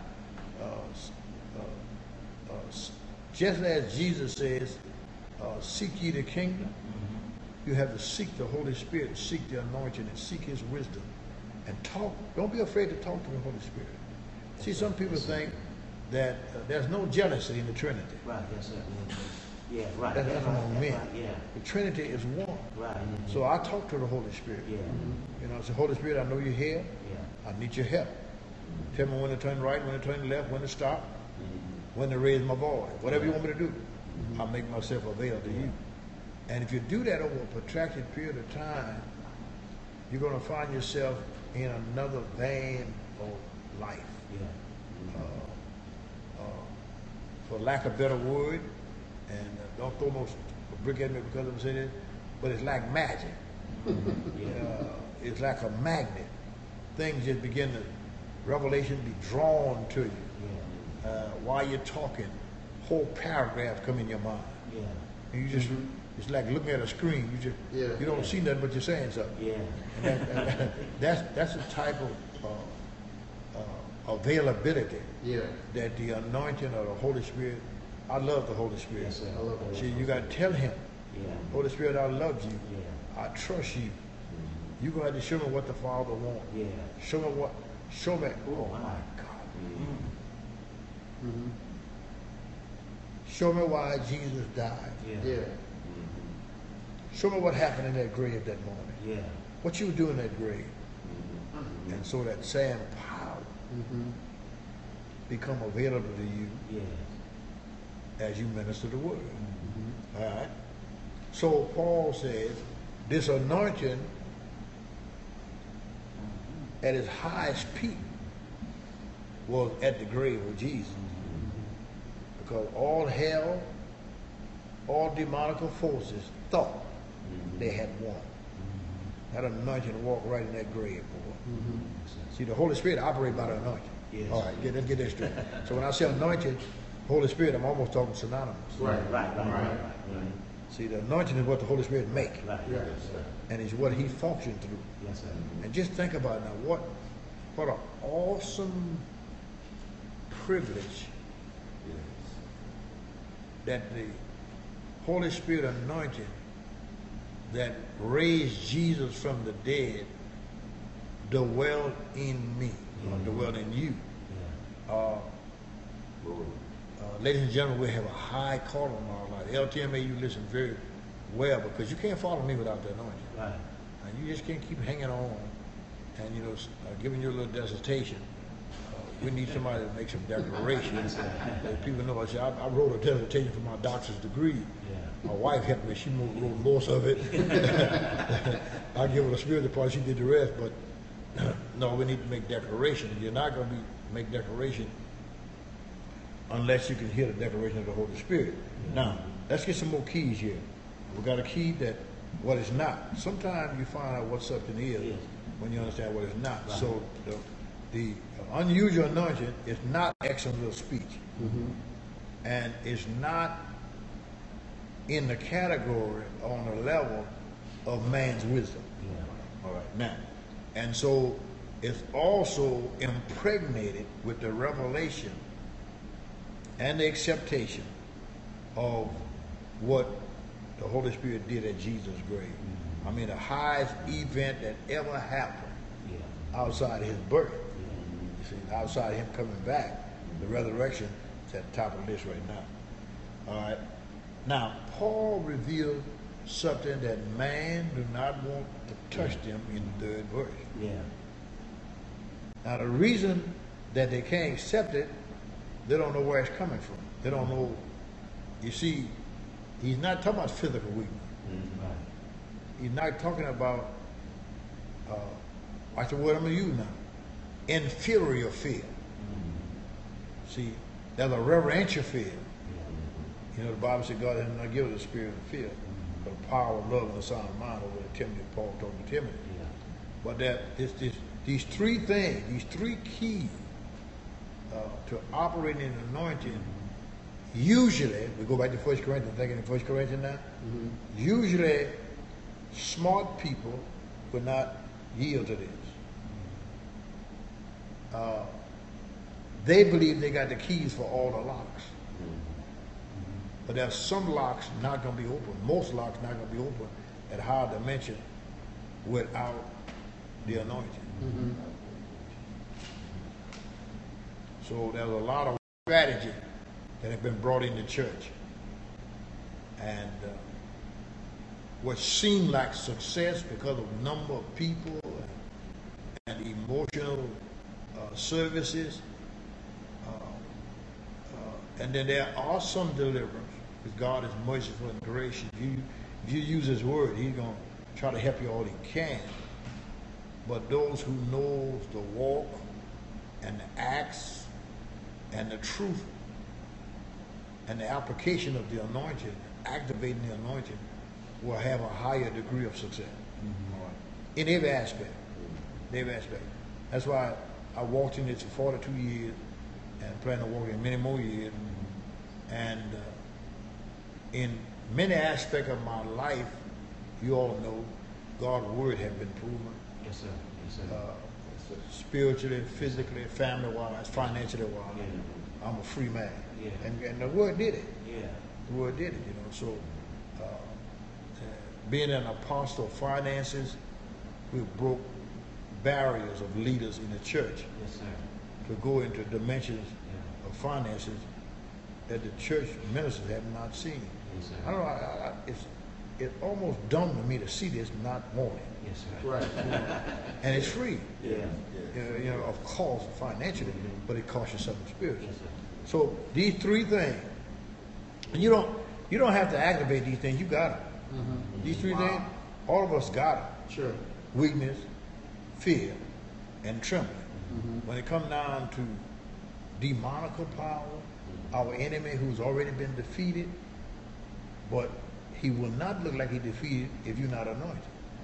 [SPEAKER 1] Just as Jesus says, seek ye the kingdom, you have to seek the Holy Spirit, seek the anointing, and seek His wisdom. And talk. Don't be afraid to talk to the Holy Spirit. See, some people think that there's no jealousy in the Trinity.
[SPEAKER 2] Right. Yes, sir. Yeah. Right.
[SPEAKER 1] That's
[SPEAKER 2] right.
[SPEAKER 1] among men.
[SPEAKER 2] Right. Yeah.
[SPEAKER 1] The Trinity is one.
[SPEAKER 2] Right.
[SPEAKER 1] So I talk to the Holy Spirit.
[SPEAKER 2] Yeah.
[SPEAKER 1] You know, I say, Holy Spirit, I know you're here.
[SPEAKER 2] Yeah.
[SPEAKER 1] I need your help. Tell me when to turn right, when to turn left, when to stop, when to raise my voice. Whatever you want me to do, I'll make myself available to you. And if you do that over a protracted period of time, you're going to find yourself in another vein of life.
[SPEAKER 2] Yeah.
[SPEAKER 1] For lack of a better word, and don't throw no brick at me because I'm saying it, but it's like magic. It's like a magnet. Things just begin to, revelation be drawn to you. While you're talking, whole paragraphs come in your mind.
[SPEAKER 2] Yeah.
[SPEAKER 1] And you just, it's like looking at a screen. You don't see nothing, but you're saying something.
[SPEAKER 2] Yeah.
[SPEAKER 1] And that's a type of availability that the anointing of the Holy Spirit. I love the Holy Spirit.
[SPEAKER 2] Yes, sir.
[SPEAKER 3] I love the Holy
[SPEAKER 1] See, you got to tell Him,
[SPEAKER 2] Yeah.
[SPEAKER 1] Holy Spirit, I love you.
[SPEAKER 2] Yeah.
[SPEAKER 1] I trust you. You go ahead and show me what the Father wants.
[SPEAKER 2] Yeah.
[SPEAKER 1] Show me. Oh my God. Show me why Jesus died.
[SPEAKER 2] Yeah.
[SPEAKER 1] Show me what happened in that grave that morning.
[SPEAKER 2] Yeah.
[SPEAKER 1] What you were doing in that grave. And so that same power become available to you
[SPEAKER 2] Yeah.
[SPEAKER 1] as you minister the word. All right. So Paul says, this anointing at its highest peak was at the grave of Jesus. Because all hell, all demonical forces thought they had won. That anointing walked right in that grave, boy. See, the Holy Spirit operates by the anointing.
[SPEAKER 2] Yes.
[SPEAKER 1] All right, let's get that straight. So when I say anointed, Holy Spirit, I'm almost talking synonymous.
[SPEAKER 2] Right.
[SPEAKER 1] See, the anointing is what the Holy Spirit makes,
[SPEAKER 2] Right.
[SPEAKER 1] and it's what He functions through.
[SPEAKER 2] Yes, sir.
[SPEAKER 1] And just think about it now, what an awesome privilege that the Holy Spirit anointed that raised Jesus from the dead dwell in me, or dwell in you. Ladies and gentlemen, we have a high call on our life. LTMA, you listen very well, because you can't follow me without the anointing.
[SPEAKER 2] Right.
[SPEAKER 1] And you just can't keep hanging on and, giving you a little dissertation we need somebody to make some declarations. That people know. I said, I wrote a dissertation for my doctor's degree.
[SPEAKER 2] Yeah.
[SPEAKER 1] My wife helped me. She wrote most of it. I give her the spiritual part. She did the rest. But no, we need to make declarations. You're not going to make declaration unless you can hear the declaration of the Holy Spirit. Now, let's get some more keys here. We got a key that what is not. Sometimes you find out what something is when you understand what it's not. Right. So the unusual anointing is not excellence of speech, and it's not in the category on the level of man's wisdom. Yeah. All right, now, and so it's also impregnated with the revelation and the acceptation of what the Holy Spirit did at Jesus' grave. I mean, the highest event that ever happened outside of his birth. You see, outside of him coming back, the resurrection is at the top of the list right now. All right. Now, Paul revealed something that man do not want to touch them in the third verse. Yeah. Now, the reason that they can't accept it, they don't know where it's coming from. They don't know. You see, he's not talking about physical weakness. He's not talking about, what's the word I'm going to use now? Inferior fear. See, there's a reverential fear. You know, the Bible said God has not given us a spirit of fear, but a power of love and a sound mind over the Timothy, Paul told to Timothy. Yeah. But that these three things, these three keys to operating in anointing, usually, we go back to 1 Corinthians, thinking in 1 Corinthians now, usually smart people would not yield to this. They believe they got the keys for all the locks. But there's some locks not going to be open. Most locks not going to be open at higher dimension without the anointing. So there's a lot of strategy that have been brought into church. And what seemed like success because of number of people and emotional services. And then there are some deliverance, because God is merciful and gracious. If you use his word, he's going to try to help you all he can. But those who knows the walk and the acts and the truth and the application of the anointing, activating the anointing, will have a higher degree of success. In every aspect. In every aspect. That's why I walked in this for 42 years and plan to walk in many more years. And in many aspects of my life, you all know, God's word has been proven.
[SPEAKER 2] Yes, sir. Yes, sir.
[SPEAKER 1] Spiritually, physically, family-wise, financially wise. Yeah. I'm a free man. Yeah. And the word did it. Yeah. The word did it, you know. So being an apostle of finances, we broke barriers of leaders in the church. Yes, sir. To go into dimensions of finances that the church ministers have not seen. Yes, sir. I don't know, it's almost dumb to me to see this, not want it. Yes, sir. Right. And it's free. Yeah. You know, of course, financially, but it costs you something spiritual. Yes, sir. So these three things, and you don't have to activate these things, you got them. These three things, all of us got them. Sure. Weakness, fear, and trembling. When it comes down to demonical power, our enemy who's already been defeated, but he will not look like he defeated if you're not anointed.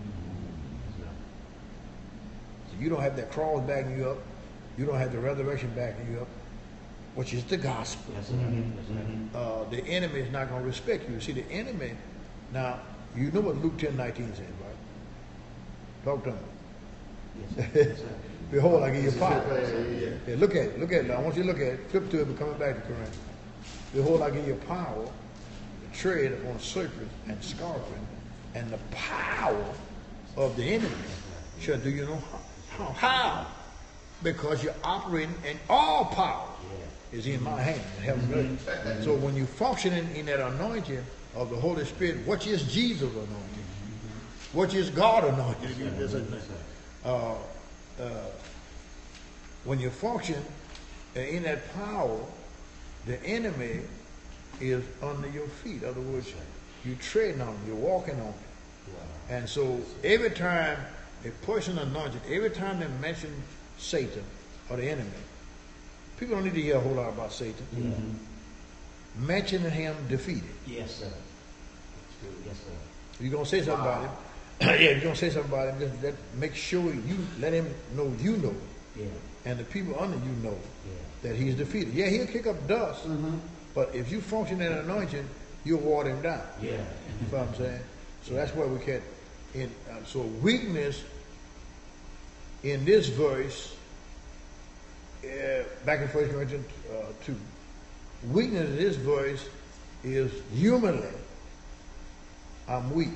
[SPEAKER 1] So you don't have that cross backing you up, you don't have the resurrection backing you up, which is the gospel. Yes, the enemy is not going to respect you. See, the enemy, now, you know what Luke 10:19 says, right? Talk to him. Yes, behold, I give you power. Yeah, look at it. Now, I want you to look at it. Flip to it, but coming back to Corinthians. Behold, I give you power to tread upon serpents and scorpions, and the power of the enemy shall do you no harm. How? Because you're operating, and all power is in my hand in heaven and earth. So when you function in that anointing of the Holy Spirit, which is Jesus anointing, which is God anointing, when you function And in that power, the enemy is under your feet. In other words, you're treading on him, you're walking on him. And so every time a person anointed, every time they mention Satan or the enemy, people don't need to hear a whole lot about Satan.
[SPEAKER 2] Mm-hmm.
[SPEAKER 1] Mentioning him defeated.
[SPEAKER 2] Yes, sir. That's good. Yes, sir.
[SPEAKER 1] If you're going to say something about him, yeah, if you're going to say something about him, just make sure you let him know you know.
[SPEAKER 2] Yeah.
[SPEAKER 1] And the people under you know
[SPEAKER 2] Yeah.
[SPEAKER 1] that he's defeated. Yeah, he'll kick up dust, but if you function in anointing, you'll ward him down.
[SPEAKER 2] Yeah.
[SPEAKER 1] You know what I'm saying? So that's why we can't. So weakness in this verse, back in 1 Corinthians 2, weakness in this verse is humanly, I'm weak.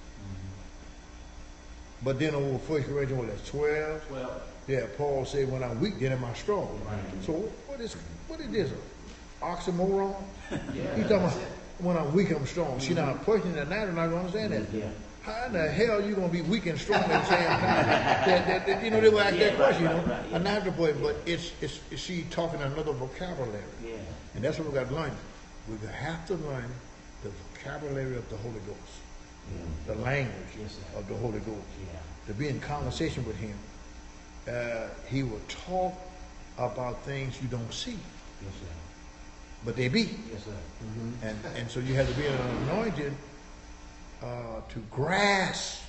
[SPEAKER 1] But then over 1 Corinthians, what, that's 12?
[SPEAKER 2] Well,
[SPEAKER 1] Yeah, Paul said, when I'm weak, then am I strong.
[SPEAKER 2] Right.
[SPEAKER 1] So what is this? Oxymoron?
[SPEAKER 2] yeah.
[SPEAKER 1] He's talking about when I'm weak, I'm strong. See, now a person that not going to understand that.
[SPEAKER 2] Yeah.
[SPEAKER 1] How in the hell are you going to be weak and strong at the same time? You know, they will ask that question, you know.
[SPEAKER 2] Right.
[SPEAKER 1] A natural boy, but it's she talking another vocabulary.
[SPEAKER 2] Yeah.
[SPEAKER 1] And that's what we got to learn. We have to learn the vocabulary of the Holy Ghost,
[SPEAKER 2] Yeah.
[SPEAKER 1] the language
[SPEAKER 2] Yes, sir.
[SPEAKER 1] of the Holy Ghost.
[SPEAKER 2] Yeah.
[SPEAKER 1] To be in conversation with him, he will talk about things you don't see,
[SPEAKER 2] Yes, sir.
[SPEAKER 1] but they be.
[SPEAKER 2] Yes, sir.
[SPEAKER 1] And so you have to be anointed to grasp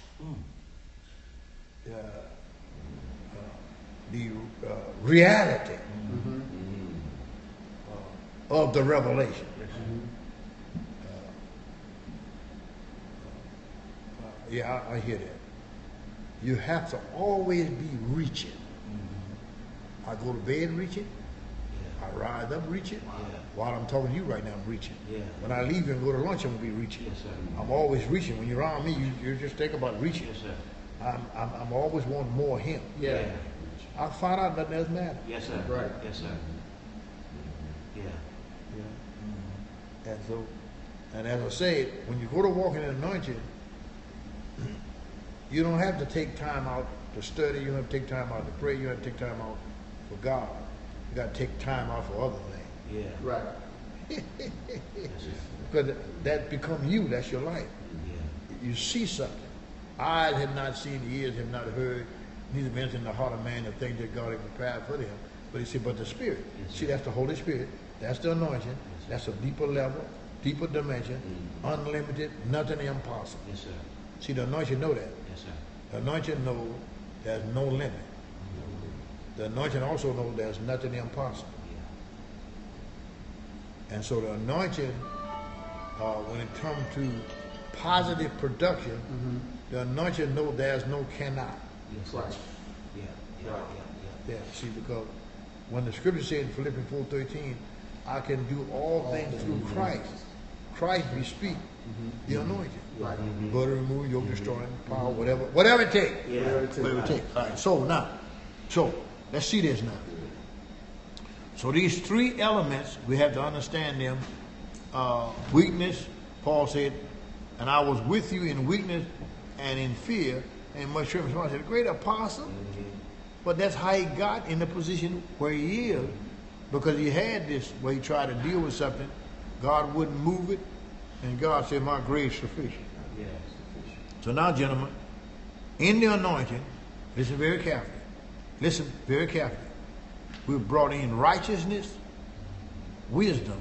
[SPEAKER 1] the reality of the revelation. Yeah, I hear that. You have to always be reaching. I go to bed reaching. I rise up reaching. While I'm talking to you right now, I'm reaching.
[SPEAKER 2] Yeah.
[SPEAKER 1] When I leave and go to lunch, I'm gonna be reaching.
[SPEAKER 2] Yes, sir.
[SPEAKER 1] I'm always reaching. When you're around me, you just think about reaching.
[SPEAKER 2] Yes, sir.
[SPEAKER 1] I'm always wanting more of him.
[SPEAKER 2] Yeah.
[SPEAKER 1] I find out nothing else matters.
[SPEAKER 2] Yes, sir.
[SPEAKER 3] Right.
[SPEAKER 2] Yes, sir. Yeah.
[SPEAKER 1] And so, and as I said, when you go to walk in anointing, you don't have to take time out to study. You don't have to take time out to pray. You don't have to take time out for God. You got to take time out for other things.
[SPEAKER 2] Yeah.
[SPEAKER 3] Right.
[SPEAKER 2] Yes, sir.
[SPEAKER 1] Because that become you. That's your life.
[SPEAKER 2] Yeah.
[SPEAKER 1] You see something. Eyes have not seen, ears have not heard, neither been in the heart of man the things that God has prepared for them. But he said, but the Spirit.
[SPEAKER 2] Yes,
[SPEAKER 1] See,
[SPEAKER 2] sir.
[SPEAKER 1] that's the Holy Spirit. That's the anointing. That's a deeper level, deeper dimension, unlimited, nothing impossible.
[SPEAKER 2] Yes, sir.
[SPEAKER 1] See, the anointing know that.
[SPEAKER 2] Yes, sir.
[SPEAKER 1] The anointing know there's no limit. The anointing also know there's nothing impossible.
[SPEAKER 2] Yeah.
[SPEAKER 1] And so the anointing, when it comes to positive production, the anointing know there's no cannot.
[SPEAKER 2] Yes, sir.
[SPEAKER 3] Right.
[SPEAKER 2] Yeah. Yeah.
[SPEAKER 3] Right.
[SPEAKER 2] Yeah.
[SPEAKER 1] Yeah, see, because when the scripture said in Philippians 4:13, I can do all things through Christ. Christ we speak, the anointing.
[SPEAKER 3] Right.
[SPEAKER 1] Butter remove, yoke destroying, power, whatever it takes.
[SPEAKER 2] Yeah.
[SPEAKER 1] Whatever it takes. All right, so let's see this now. So these three elements, we have to understand them. Weakness, Paul said, and I was with you in weakness and in fear and much trembling. So I said, great apostle. But that's how he got in the position where he is, because he had this, where he tried to deal with something, God wouldn't move it, and God said, my grace is sufficient.
[SPEAKER 2] Yes.
[SPEAKER 1] So now, gentlemen, in the anointing, listen very carefully. Listen very carefully. We've brought in righteousness, wisdom,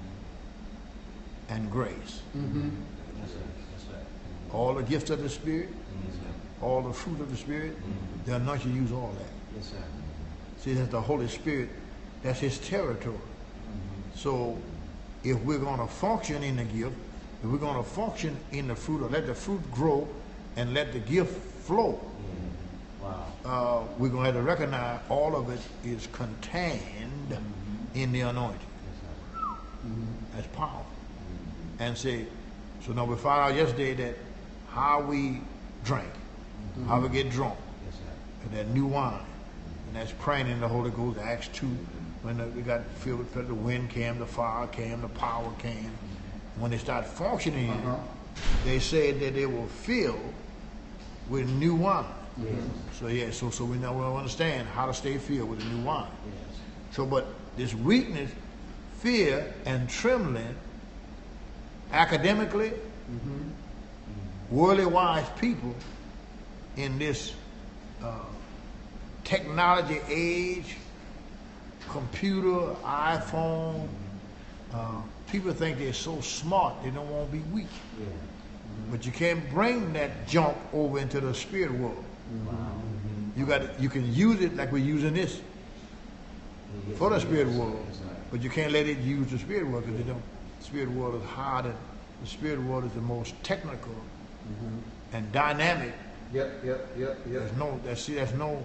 [SPEAKER 1] and grace.
[SPEAKER 2] Yes, sir. Yes, sir.
[SPEAKER 1] All the gifts of the Spirit,
[SPEAKER 2] Yes, sir.
[SPEAKER 1] all the fruit of the Spirit, the anointing use all that.
[SPEAKER 2] Yes, sir.
[SPEAKER 1] See, that's the Holy Spirit, that's his territory. So if we're going to function in the gift, if we're going to function in the fruit, or let the fruit grow and let the gift flow,
[SPEAKER 2] Wow.
[SPEAKER 1] we're going to have to recognize all of it is contained in the anointing.
[SPEAKER 2] Yes, sir.
[SPEAKER 1] That's powerful. And say, so now we found out yesterday that how we drink, how we get drunk,
[SPEAKER 2] Yes, sir.
[SPEAKER 1] and that new wine, and that's praying in the Holy Ghost. Acts 2, when we got filled with the wind came, the fire came, the power came. When they started functioning, in it, they said that they were filled with new wine.
[SPEAKER 2] Yes.
[SPEAKER 1] So yeah, so we now understand how to stay filled with the new wine.
[SPEAKER 2] Yes.
[SPEAKER 1] So, but this weakness, fear, and trembling, academically, worldly wise people in this technology age, computer, iPhone, people think they're so smart they don't want to be weak.
[SPEAKER 2] Yeah.
[SPEAKER 1] But you can't bring that junk over into the spirit world.
[SPEAKER 2] Wow.
[SPEAKER 1] You can use it like we're using this for the spirit world, but you can't let it use the spirit world because the spirit world is harder. The spirit world is the most technical and dynamic.
[SPEAKER 3] Yep.
[SPEAKER 1] There's no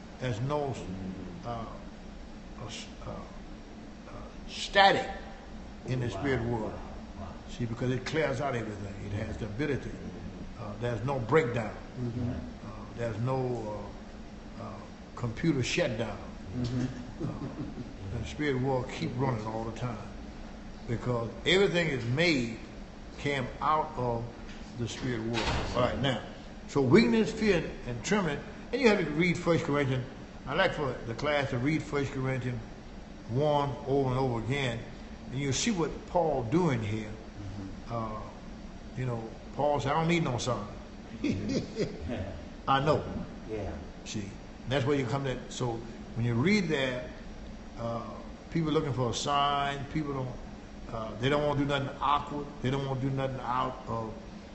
[SPEAKER 1] static in the spirit world. See, because it clears out everything. It has the ability. There's no breakdown. There's no computer shutdown. The spirit world keep running all the time because everything is made came out of the spirit world. All right, now, so weakness, fear, and trembling, and you have to read 1 Corinthians. I like for the class to read 1 Corinthians 1 over and over again, and you'll see what Paul doing here. You know, Paul said, I don't need no sign. I know.
[SPEAKER 2] Yeah.
[SPEAKER 1] See, that's where you come to. So when you read that, people looking for a sign. People don't. They don't want to do nothing awkward. They don't want to do nothing out of.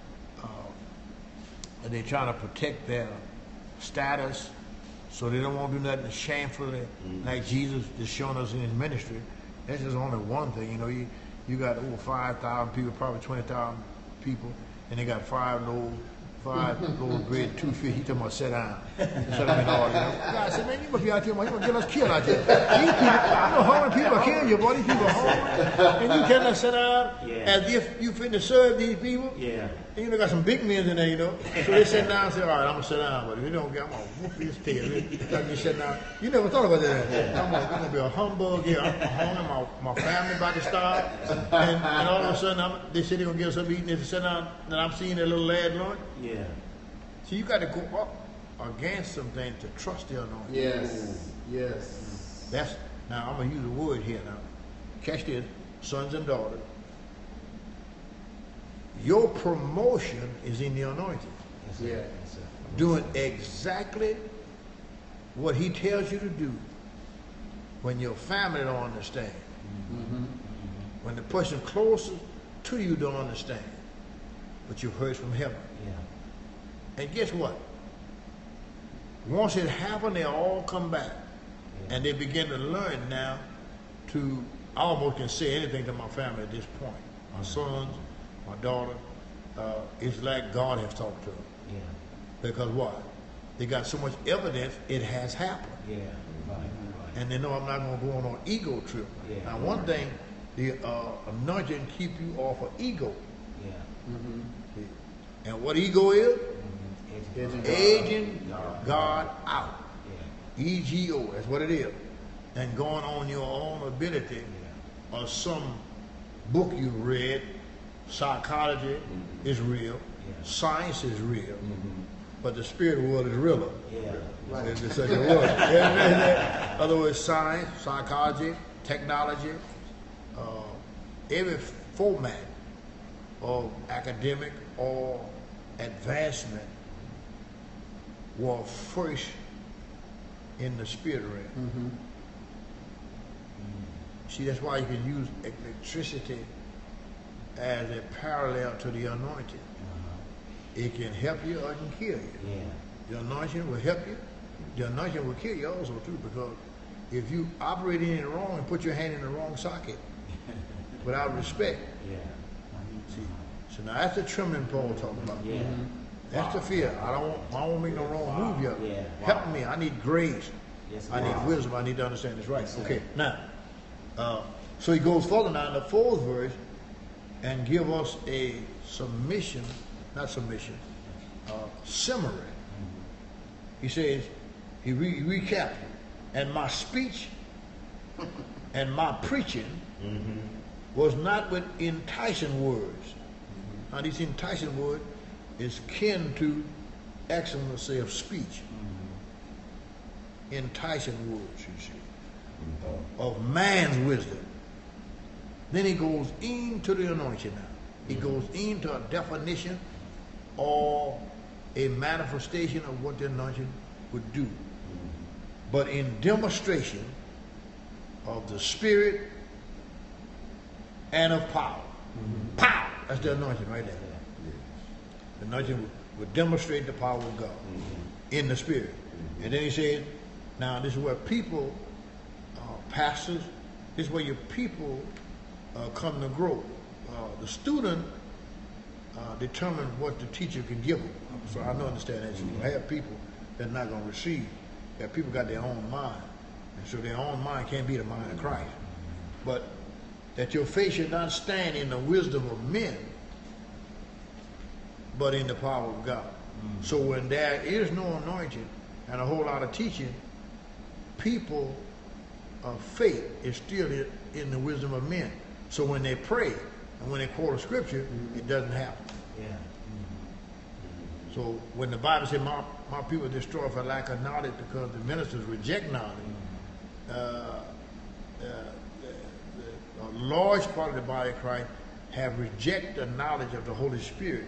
[SPEAKER 1] And they're trying to protect their status, so they don't want to do nothing shamefully, like Jesus is showing us in his ministry. That's just only one thing. You know, you got over 5,000 people, probably 20,000 people, and they got five loaves of bread, 2 fish. He talking about sit down. Sit down in order. God said, man, you must be out here, man. You gonna get us killed out here. These people, you know how many people kill you, boy. These people are hungry, and you cannot sit down as if you finna serve these people.
[SPEAKER 2] Yeah.
[SPEAKER 1] And you know, got some big men in there, you know. So they sit down and say, all right, I'm going to sit down. But if you don't get, I'm going to whoop his tail. Because you sit down. You never thought about that. I'm going to be a humbug here. I'm hungry. My family about to starve. And all of a sudden, they say they're going to get us something to eat. And they sit down, and I'm seeing their little lad lunch.
[SPEAKER 2] Yeah.
[SPEAKER 1] So you got to go up against something to trust the anointing.
[SPEAKER 3] Yes.
[SPEAKER 1] That's, now, I'm going to use a word here now. Catch this, sons and daughters. Your promotion is in the anointing.
[SPEAKER 2] Yes, sir.
[SPEAKER 3] Yeah.
[SPEAKER 2] Yes, sir.
[SPEAKER 1] Doing exactly what he tells you to do when your family don't understand. When the person closest to you don't understand, but you've heard from heaven.
[SPEAKER 2] Yeah.
[SPEAKER 1] And guess what? Once it happened, they all come back. And they begin to learn now to, I almost can say anything to my family at this point. My sons, my daughter, it's like God has talked to them.
[SPEAKER 2] Yeah.
[SPEAKER 1] Because what? They got so much evidence it has happened.
[SPEAKER 2] Yeah. Right. Right.
[SPEAKER 1] And they know I'm not going to go on an ego trip.
[SPEAKER 2] Yeah.
[SPEAKER 1] Now, one thing, the anointing keep you off of ego.
[SPEAKER 2] Yeah.
[SPEAKER 1] And what ego is?
[SPEAKER 2] Edging
[SPEAKER 1] Aging God out.
[SPEAKER 2] Yeah.
[SPEAKER 1] EGO, that's what it is. And going on your own ability or some book you read. Psychology is real. Science is real. But the spirit world is realer.
[SPEAKER 2] Yeah.
[SPEAKER 1] There's such a word. In other words, science, psychology, technology, every format of academic or advancement was first in the spirit realm. See, that's why you can use electricity as a parallel to the anointing. It can help you or it can kill you.
[SPEAKER 2] Yeah.
[SPEAKER 1] The anointing will help you. The anointing will kill you also too, because if you operate in it wrong and put your hand in the wrong socket without respect.
[SPEAKER 2] Yeah.
[SPEAKER 1] See, so now that's the trembling Paul talking about.
[SPEAKER 2] Yeah.
[SPEAKER 1] That's the fear. I don't make no wrong move here.
[SPEAKER 2] Yeah.
[SPEAKER 1] Help me. I need grace.
[SPEAKER 2] Yes,
[SPEAKER 1] I need wisdom. I need to understand this right.
[SPEAKER 2] Yes, sir.
[SPEAKER 1] Okay. Now, so he goes further now in the 4th verse and give us a summary. He says, he recaps, and my speech and my preaching was not with enticing words. Now these enticing words is kin to excellency of speech. Enticing words, you see. of man's wisdom. Then he goes into the anointing now. He goes into a definition or a manifestation of what the anointing would do. But in demonstration of the Spirit and of power. Power! That's the anointing right there. The anointing would demonstrate the power of God in the Spirit. And then he said, now this is where people, pastors, this is where your people come to grow. The student determine what the teacher can give them. So I don't understand that. You have people that are not going to receive. That people got their own mind. And so their own mind can't be the mind of Christ. But that your faith should not stand in the wisdom of men, but in the power of God. So when there is no anointing and a whole lot of teaching, people of faith is still in the wisdom of men. So when they pray and when they quote a scripture, it doesn't happen.
[SPEAKER 2] Yeah.
[SPEAKER 1] So when the Bible says, my people are destroyed for lack of knowledge because the ministers reject knowledge, a large part of the body of Christ have rejected the knowledge of the Holy Spirit.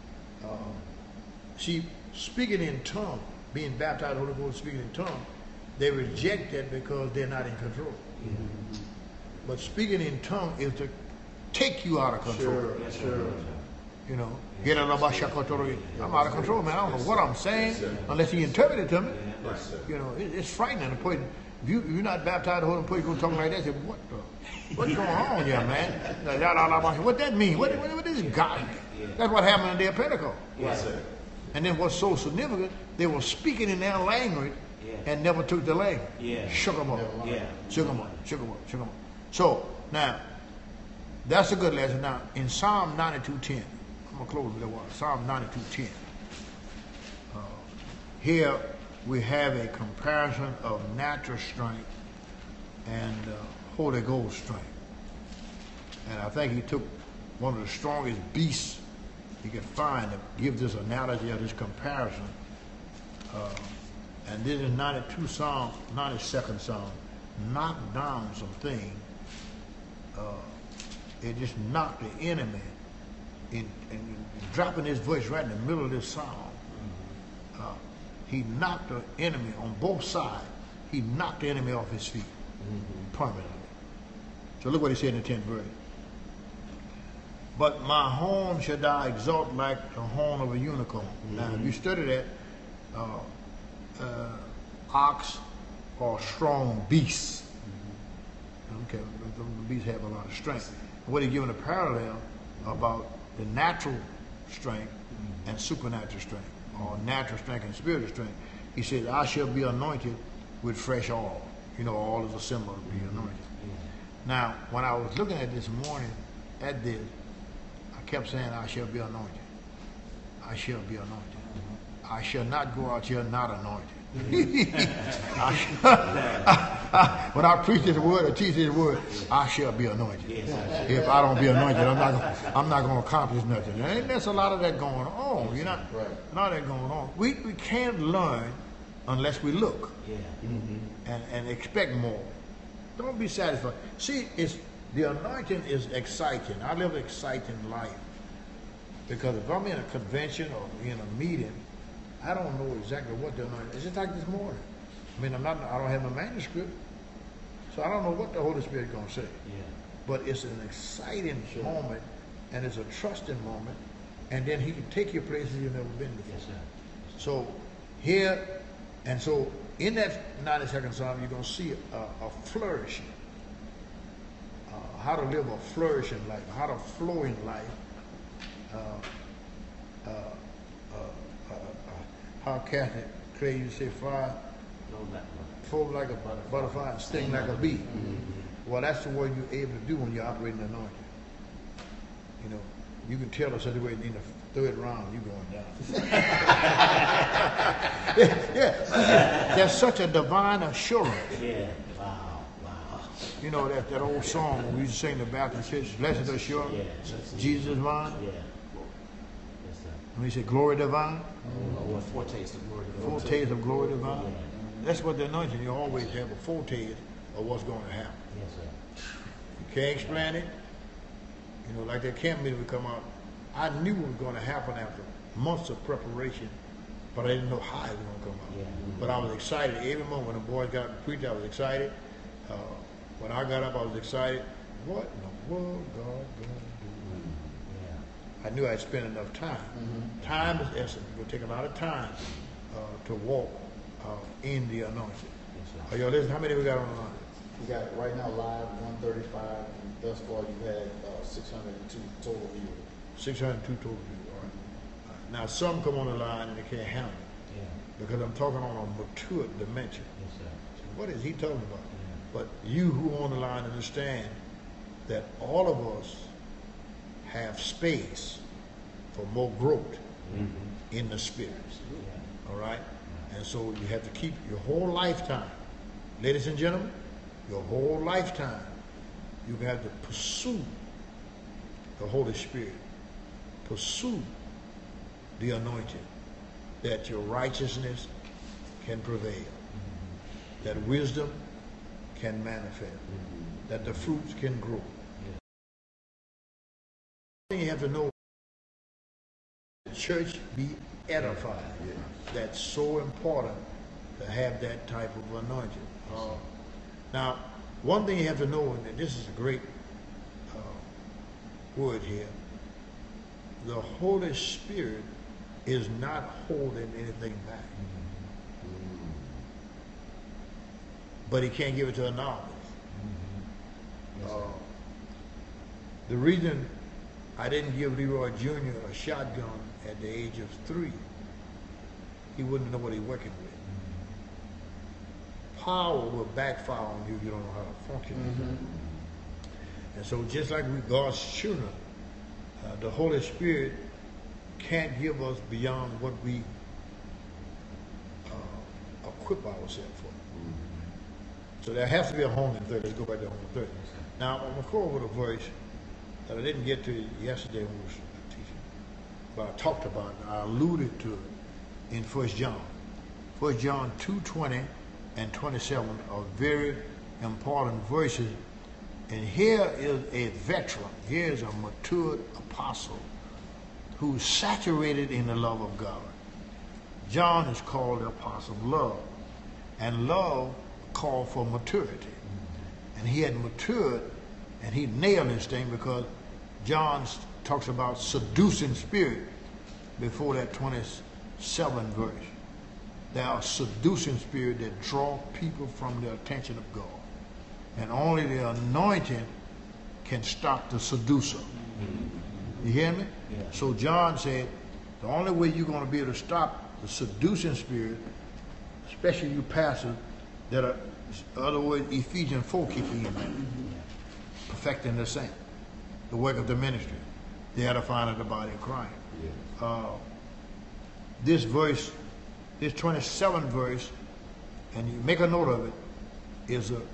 [SPEAKER 1] See, speaking in tongues, being baptized in the Holy Ghost, speaking in tongues, they reject that because they're not in control. But speaking in tongues is to take you out of control.
[SPEAKER 3] Sure.
[SPEAKER 1] You know, get out of my shakatori. I'm out of control, man. I don't know what I'm saying unless he interpret it to me. You know, it's frightening. The point, if you're not baptized in the Holy Spirit, you go talking like that. Say, what's going on here, man? What that mean? What is God? That's what happened on the day of Pentecost.
[SPEAKER 3] Yes, sir.
[SPEAKER 1] And then what's so significant, they were speaking in their language and never took the language. Shook them up. Shook them up. So now, that's a good lesson. Now, in Psalm 92:10, I'm going to close with that one. Psalm 92:10. Here we have a comparison of natural strength and Holy Ghost strength. And I think he took one of the strongest beasts he could find to give this analogy of this comparison. And this is 92nd Psalm, knocked down some things. It just knocked the enemy in dropping his voice right in the middle of this psalm. He knocked the enemy on both sides. He knocked the enemy off his feet permanently. So look what he said in the 10th verse. But my horn shall thou exalt like the horn of a unicorn. Now, if you study that, ox or strong beasts. Okay, the beasts have a lot of strength. What he's giving a parallel about the natural strength and supernatural strength, or natural strength and spiritual strength. He said, I shall be anointed with fresh oil. You know, oil is a symbol of being anointed. Now, when I was looking at this morning, at this, I kept saying, I shall be anointed. I shall be anointed. I shall not go out here not anointed. When I preach this word or teach this word, I shall be anointed. If I don't be anointed, I'm not going to accomplish nothing. And there's a lot of that going on. You know, a lot of that going on. We can't learn unless we look and expect more. Don't be satisfied. See, the anointing is exciting. I live an exciting life because if I'm in a convention or in a meeting, I don't know exactly what the anointing is. It's just like this morning. I mean, I don't have a manuscript, so I don't know what the Holy Spirit is going to say. But it's an exciting moment, and it's a trusting moment, and then He can take you places you've never been before. So here, and so in that 92nd Psalm, you're going to see a flourishing, how to live a flourishing life, how to flow in life. How Kathy Clay used to say, flow like a butterfly and sting like a bee. Well, that's the way you're able to do when you're operating the anointing. You know, you can tell us the way in the third round you're going down. There's such a divine assurance.
[SPEAKER 2] Wow.
[SPEAKER 1] You know that old song when we used to sing the Baptist church, Blessed Assurance, Jesus is mine. When he said glory divine,
[SPEAKER 3] Foretaste of glory.
[SPEAKER 1] foretaste of glory divine. That's what the anointing, you always have a foretaste of what's going to happen.
[SPEAKER 2] Yes, sir.
[SPEAKER 1] You can't explain it. You know, like that camp meeting would come out. I knew it was going to happen after months of preparation, but I didn't know how it was going to come out.
[SPEAKER 2] Yeah.
[SPEAKER 1] But I was excited every moment. When the boys got to preach, I was excited. When I got up, I was excited. What in the world God going to do?
[SPEAKER 2] Yeah.
[SPEAKER 1] I knew I'd spend enough time. Time is essence. It will take a lot of time to walk in the anointing.
[SPEAKER 2] Yes,
[SPEAKER 1] Are
[SPEAKER 2] sir.
[SPEAKER 1] y'all listening? How many we got on the line?
[SPEAKER 3] We got right now live 135, and thus far you've had 602 total viewers.
[SPEAKER 1] 602 total people. All right. Now some come on the line and they can't handle it
[SPEAKER 2] Yeah.
[SPEAKER 1] because I'm talking on a mature dimension.
[SPEAKER 2] Yes, sir.
[SPEAKER 1] What is he talking about?
[SPEAKER 2] Yeah.
[SPEAKER 1] But you who on the line understand that all of us have space for more growth in the spirit.
[SPEAKER 2] Yeah.
[SPEAKER 1] All right? And so you have to keep your whole lifetime, ladies and gentlemen, your whole lifetime, you have to pursue the Holy Spirit, pursue the anointing, that your righteousness can prevail, that wisdom can manifest, that the fruits can grow. You have to know the church be edified. That's so important to have that type of anointing. Now, one thing you have to know, and this is a great word here, the Holy Spirit is not holding anything back. But he can't give it to a novice. The reason I didn't give Leroy Jr. a shotgun at the age of 3, he wouldn't know what he's working with. Power will backfire on you if you don't know how to function. And so just like we God's children, the Holy Spirit can't give us beyond what we equip ourselves for. So there has to be a home in 30. Let's go back to home in 30. Now, I'm going to go over a verse that I didn't get to yesterday when we were teaching, but I talked about it. I alluded to it in 1 John. 1 John 2:20 and 27 are very important verses. And here is a veteran. Here is a matured apostle who's saturated in the love of God. John is called the apostle of love. And love called for maturity. And he had matured, and he nailed this thing because John talks about seducing spirit before that 27 verse. There are seducing spirit that draw people from the attention of God. And only the anointing can stop the seducer. You hear me?
[SPEAKER 2] Yeah.
[SPEAKER 1] So John said, the only way you're going to be able to stop the seducing spirit, especially you pastors that are, in other words, Ephesians 4 kicking in, perfecting the saint, the work of the ministry, the edifying of the body of Christ. This verse, this 27th verse, and you make a note of it, is a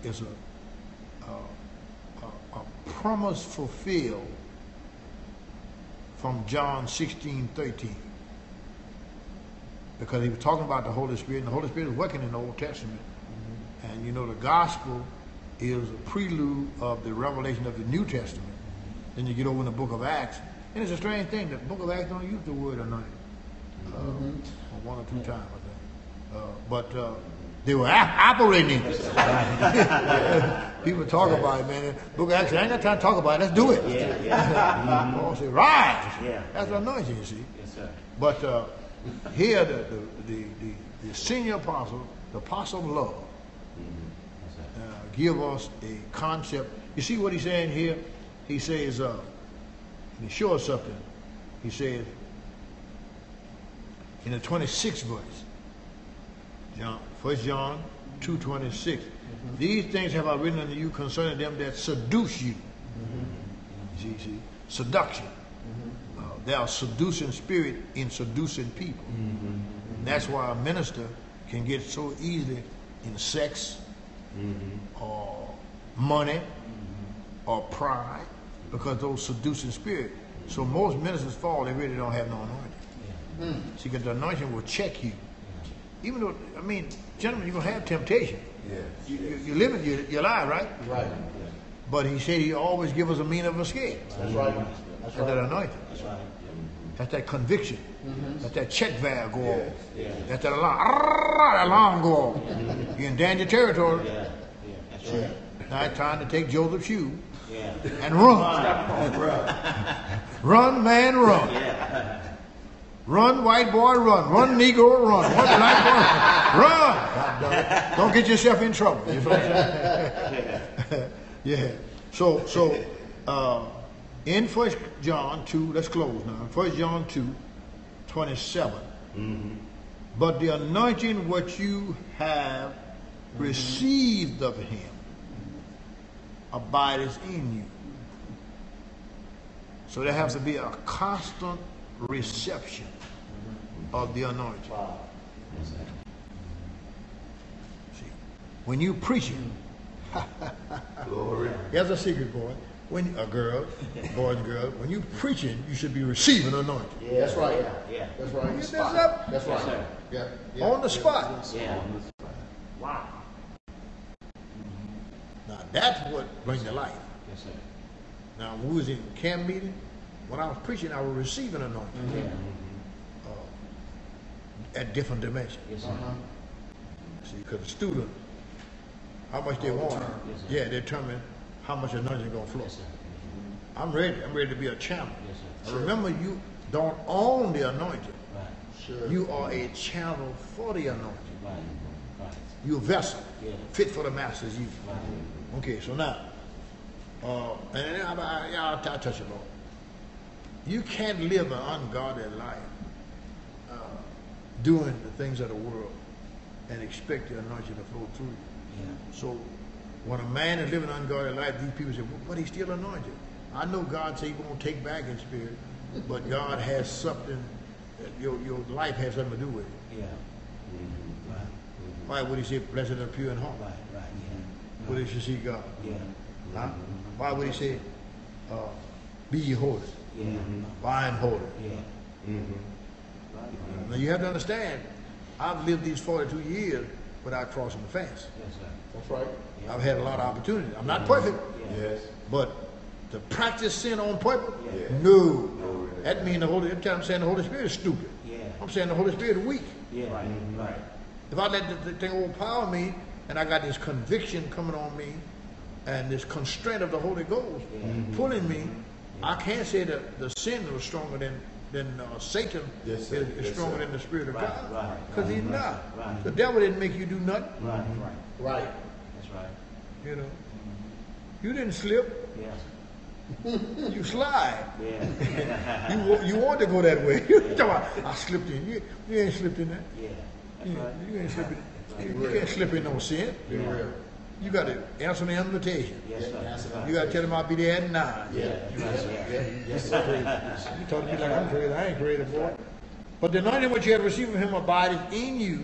[SPEAKER 1] promise fulfilled from John 16:13. Because he was talking about the Holy Spirit, and the Holy Spirit is working in the Old Testament. And you know, the gospel is a prelude of the revelation of the New Testament. Then you get over in the book of Acts, and it's a strange thing, the book of Acts don't use the word anointing. One or two times, I think. But they were operating in it. People talk about it, man. Book of Acts, I ain't got time to talk about it. Let's do it. Paul said, rise.
[SPEAKER 2] Yeah.
[SPEAKER 1] That's anointing, you see.
[SPEAKER 2] Yes, sir.
[SPEAKER 1] But here, the senior apostle, the apostle of love,
[SPEAKER 2] Yes, sir.
[SPEAKER 1] give us a concept. You see what he's saying here? He says, and he shows something. He says, in the 26th verse, 1 John 2:26, these things have I written unto you concerning them that seduce you. See, seduction. There are seducing spirit in seducing people. That's why a minister can get so easily in sex or money or pride, because those seducing spirit. So most ministers fall, they really don't have no anointing. See, because the anointing will check you. Even though, I mean, gentlemen, you're going to have temptation. You living, you're alive, right?
[SPEAKER 3] Right.
[SPEAKER 1] But he said he always give us a mean of escape.
[SPEAKER 3] That's right. That's
[SPEAKER 1] That's
[SPEAKER 3] right.
[SPEAKER 1] that anointing.
[SPEAKER 2] That's right.
[SPEAKER 1] That's that conviction. That's that check valve go off.
[SPEAKER 2] Yeah.
[SPEAKER 1] That's that alarm go off. You're in danger territory.
[SPEAKER 2] Yeah. That's right.
[SPEAKER 1] Now it's time to take Joseph's shoe
[SPEAKER 2] Yeah.
[SPEAKER 1] and run. Run, man, run.
[SPEAKER 2] Yeah.
[SPEAKER 1] Run, white boy, run. Run, Negro, run. Run, black boy, run. God damn it. Don't get yourself in trouble. You know what I'm saying? Yeah. So, in 1 John 2, let's close now. 1 John 2:27. But the anointing which you have received of him abideth in you. So there has to be a constant reception of the anointing.
[SPEAKER 3] Wow.
[SPEAKER 1] See, when you preaching, here's a secret, boy. When a girl, boys and girls, when you preaching, you should be receiving anointing.
[SPEAKER 2] Yeah.
[SPEAKER 3] That's right.
[SPEAKER 2] Yeah.
[SPEAKER 3] That's right.
[SPEAKER 1] You get this up
[SPEAKER 3] That's
[SPEAKER 2] Yes,
[SPEAKER 3] right.
[SPEAKER 2] sir.
[SPEAKER 3] Yeah. Yeah.
[SPEAKER 1] on the spot.
[SPEAKER 2] Yeah. Wow.
[SPEAKER 1] Now that's what brings to life.
[SPEAKER 2] Yes, sir.
[SPEAKER 1] Now when we was in camp meeting, when I was preaching, I was receiving anointing
[SPEAKER 2] Yeah.
[SPEAKER 1] at different dimensions.
[SPEAKER 2] Yes, sir.
[SPEAKER 1] See, because the student, how much they want,
[SPEAKER 2] Yes, sir.
[SPEAKER 1] yeah, determine how much anointing is gonna flow.
[SPEAKER 2] Yes, sir.
[SPEAKER 1] I'm ready to be a channel.
[SPEAKER 2] Yes, sir.
[SPEAKER 1] And remember, you don't own the anointing.
[SPEAKER 2] Right.
[SPEAKER 3] Sure.
[SPEAKER 1] You are a channel for the anointing.
[SPEAKER 2] Right. Right.
[SPEAKER 1] You're a vessel,
[SPEAKER 2] Yeah.
[SPEAKER 1] fit for the master's use.
[SPEAKER 2] Right.
[SPEAKER 1] Okay, so now, and then I'll touch it on. You can't live an ungodly life doing the things of the world and expect the anointing to flow through you.
[SPEAKER 2] Yeah.
[SPEAKER 1] So when a man is living an ungodly life, these people say, well, but he's still anointed. I know God said he won't take back in spirit, but God has something, your life has something to do with it.
[SPEAKER 2] Yeah. Right.
[SPEAKER 1] Why would he say, blessed are the pure in heart?
[SPEAKER 2] Right. Right. Yeah.
[SPEAKER 1] Would they should see God?
[SPEAKER 2] Yeah.
[SPEAKER 1] Huh? Why would he say, be ye holy?
[SPEAKER 2] Yeah.
[SPEAKER 1] I am holy.
[SPEAKER 2] Yeah.
[SPEAKER 1] Now you have to understand, I've lived these 42 years without crossing the fence.
[SPEAKER 2] Yes, sir.
[SPEAKER 3] That's right.
[SPEAKER 1] I've had a lot of opportunities. I'm not perfect,
[SPEAKER 4] Yes.
[SPEAKER 1] but to practice sin on purpose,
[SPEAKER 4] Yeah.
[SPEAKER 1] no. That means every time I'm saying the Holy Spirit is stupid.
[SPEAKER 2] Yeah.
[SPEAKER 1] I'm saying the Holy Spirit is weak.
[SPEAKER 2] Yeah. Right. Right.
[SPEAKER 1] If I let the thing overpower me, and I got this conviction coming on me, and this constraint of the Holy Ghost pulling me, I can't say that the sin was stronger than Satan
[SPEAKER 4] Yes, sir.
[SPEAKER 1] is
[SPEAKER 4] Yes,
[SPEAKER 1] stronger
[SPEAKER 4] sir.
[SPEAKER 1] than the Spirit of
[SPEAKER 2] Right,
[SPEAKER 1] God.
[SPEAKER 2] right,
[SPEAKER 1] Because he's
[SPEAKER 2] right,
[SPEAKER 1] not.
[SPEAKER 2] right.
[SPEAKER 1] The devil didn't make you do nothing,
[SPEAKER 2] Right. Right.
[SPEAKER 3] Right.
[SPEAKER 2] That's right.
[SPEAKER 1] you know. You didn't slip,
[SPEAKER 2] Yeah.
[SPEAKER 1] you slide.
[SPEAKER 2] Yeah.
[SPEAKER 1] You want to go that way. You talking about, I slipped in. You ain't slipped in that.
[SPEAKER 2] Yeah. That's
[SPEAKER 1] You,
[SPEAKER 2] right.
[SPEAKER 1] you ain't slipping. You can't slip in no sin.
[SPEAKER 3] Be real.
[SPEAKER 1] You got to answer the invitation.
[SPEAKER 2] Yes, sir.
[SPEAKER 3] That's right.
[SPEAKER 1] You got to tell them I'll be there at 9.
[SPEAKER 3] Yeah. Yes, sir.
[SPEAKER 1] You talking to me like I'm crazy. I ain't crazy, boy. But the anointing which you have received from him abideth in you.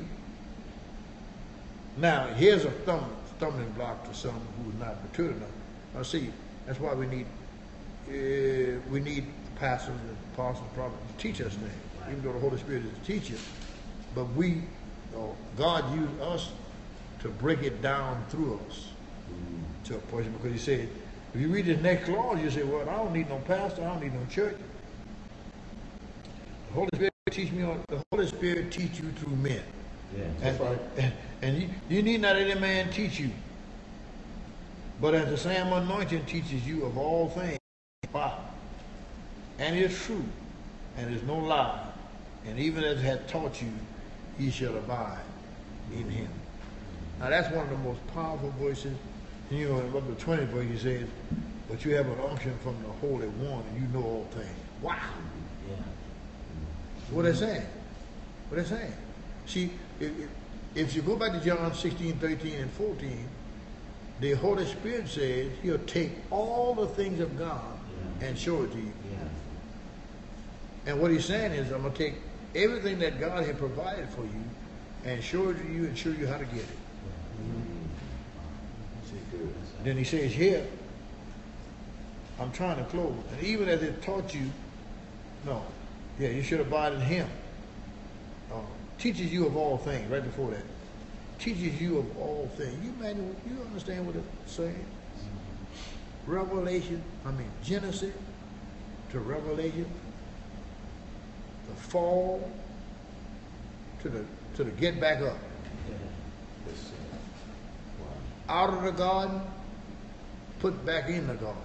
[SPEAKER 1] Now, here's a stumbling block to some who is not mature enough. Now, see, that's why we need pastors and apostles and prophets to teach us things. Even though the Holy Spirit is a teacher, but God used us to break it down through us to a portion. Because he said, if you read this next clause, you say, well, I don't need no pastor, I don't need no church. The Holy Spirit the Holy Spirit teach you through men.
[SPEAKER 2] Yeah.
[SPEAKER 3] That's right.
[SPEAKER 1] And you need not any man teach you. But as the same anointing teaches you of all things, wow. And it is true, and is no lie. And even as it hath taught you, ye shall abide in him. Now that's one of the most powerful voices. You know, in up to 20 verse he says, but you have an unction from the Holy One, and you know all things. Wow.
[SPEAKER 2] Yeah.
[SPEAKER 1] What they saying? What they saying? See, if you go back to John 16, 13, and 14, the Holy Spirit says he'll take all the things of God and show it to you.
[SPEAKER 2] Yeah.
[SPEAKER 1] And what he's saying is, I'm going to take everything that God had provided for you and show it to you and show you how to get it. Then he says here, I'm trying to close. And even as it taught you, you should abide in him. Teaches you of all things, right before that. teaches you of all things. You understand what it's saying? Genesis to Revelation, the fall to the get back up.
[SPEAKER 2] Yes, sir. Wow.
[SPEAKER 1] Out of the garden, put back in the garden.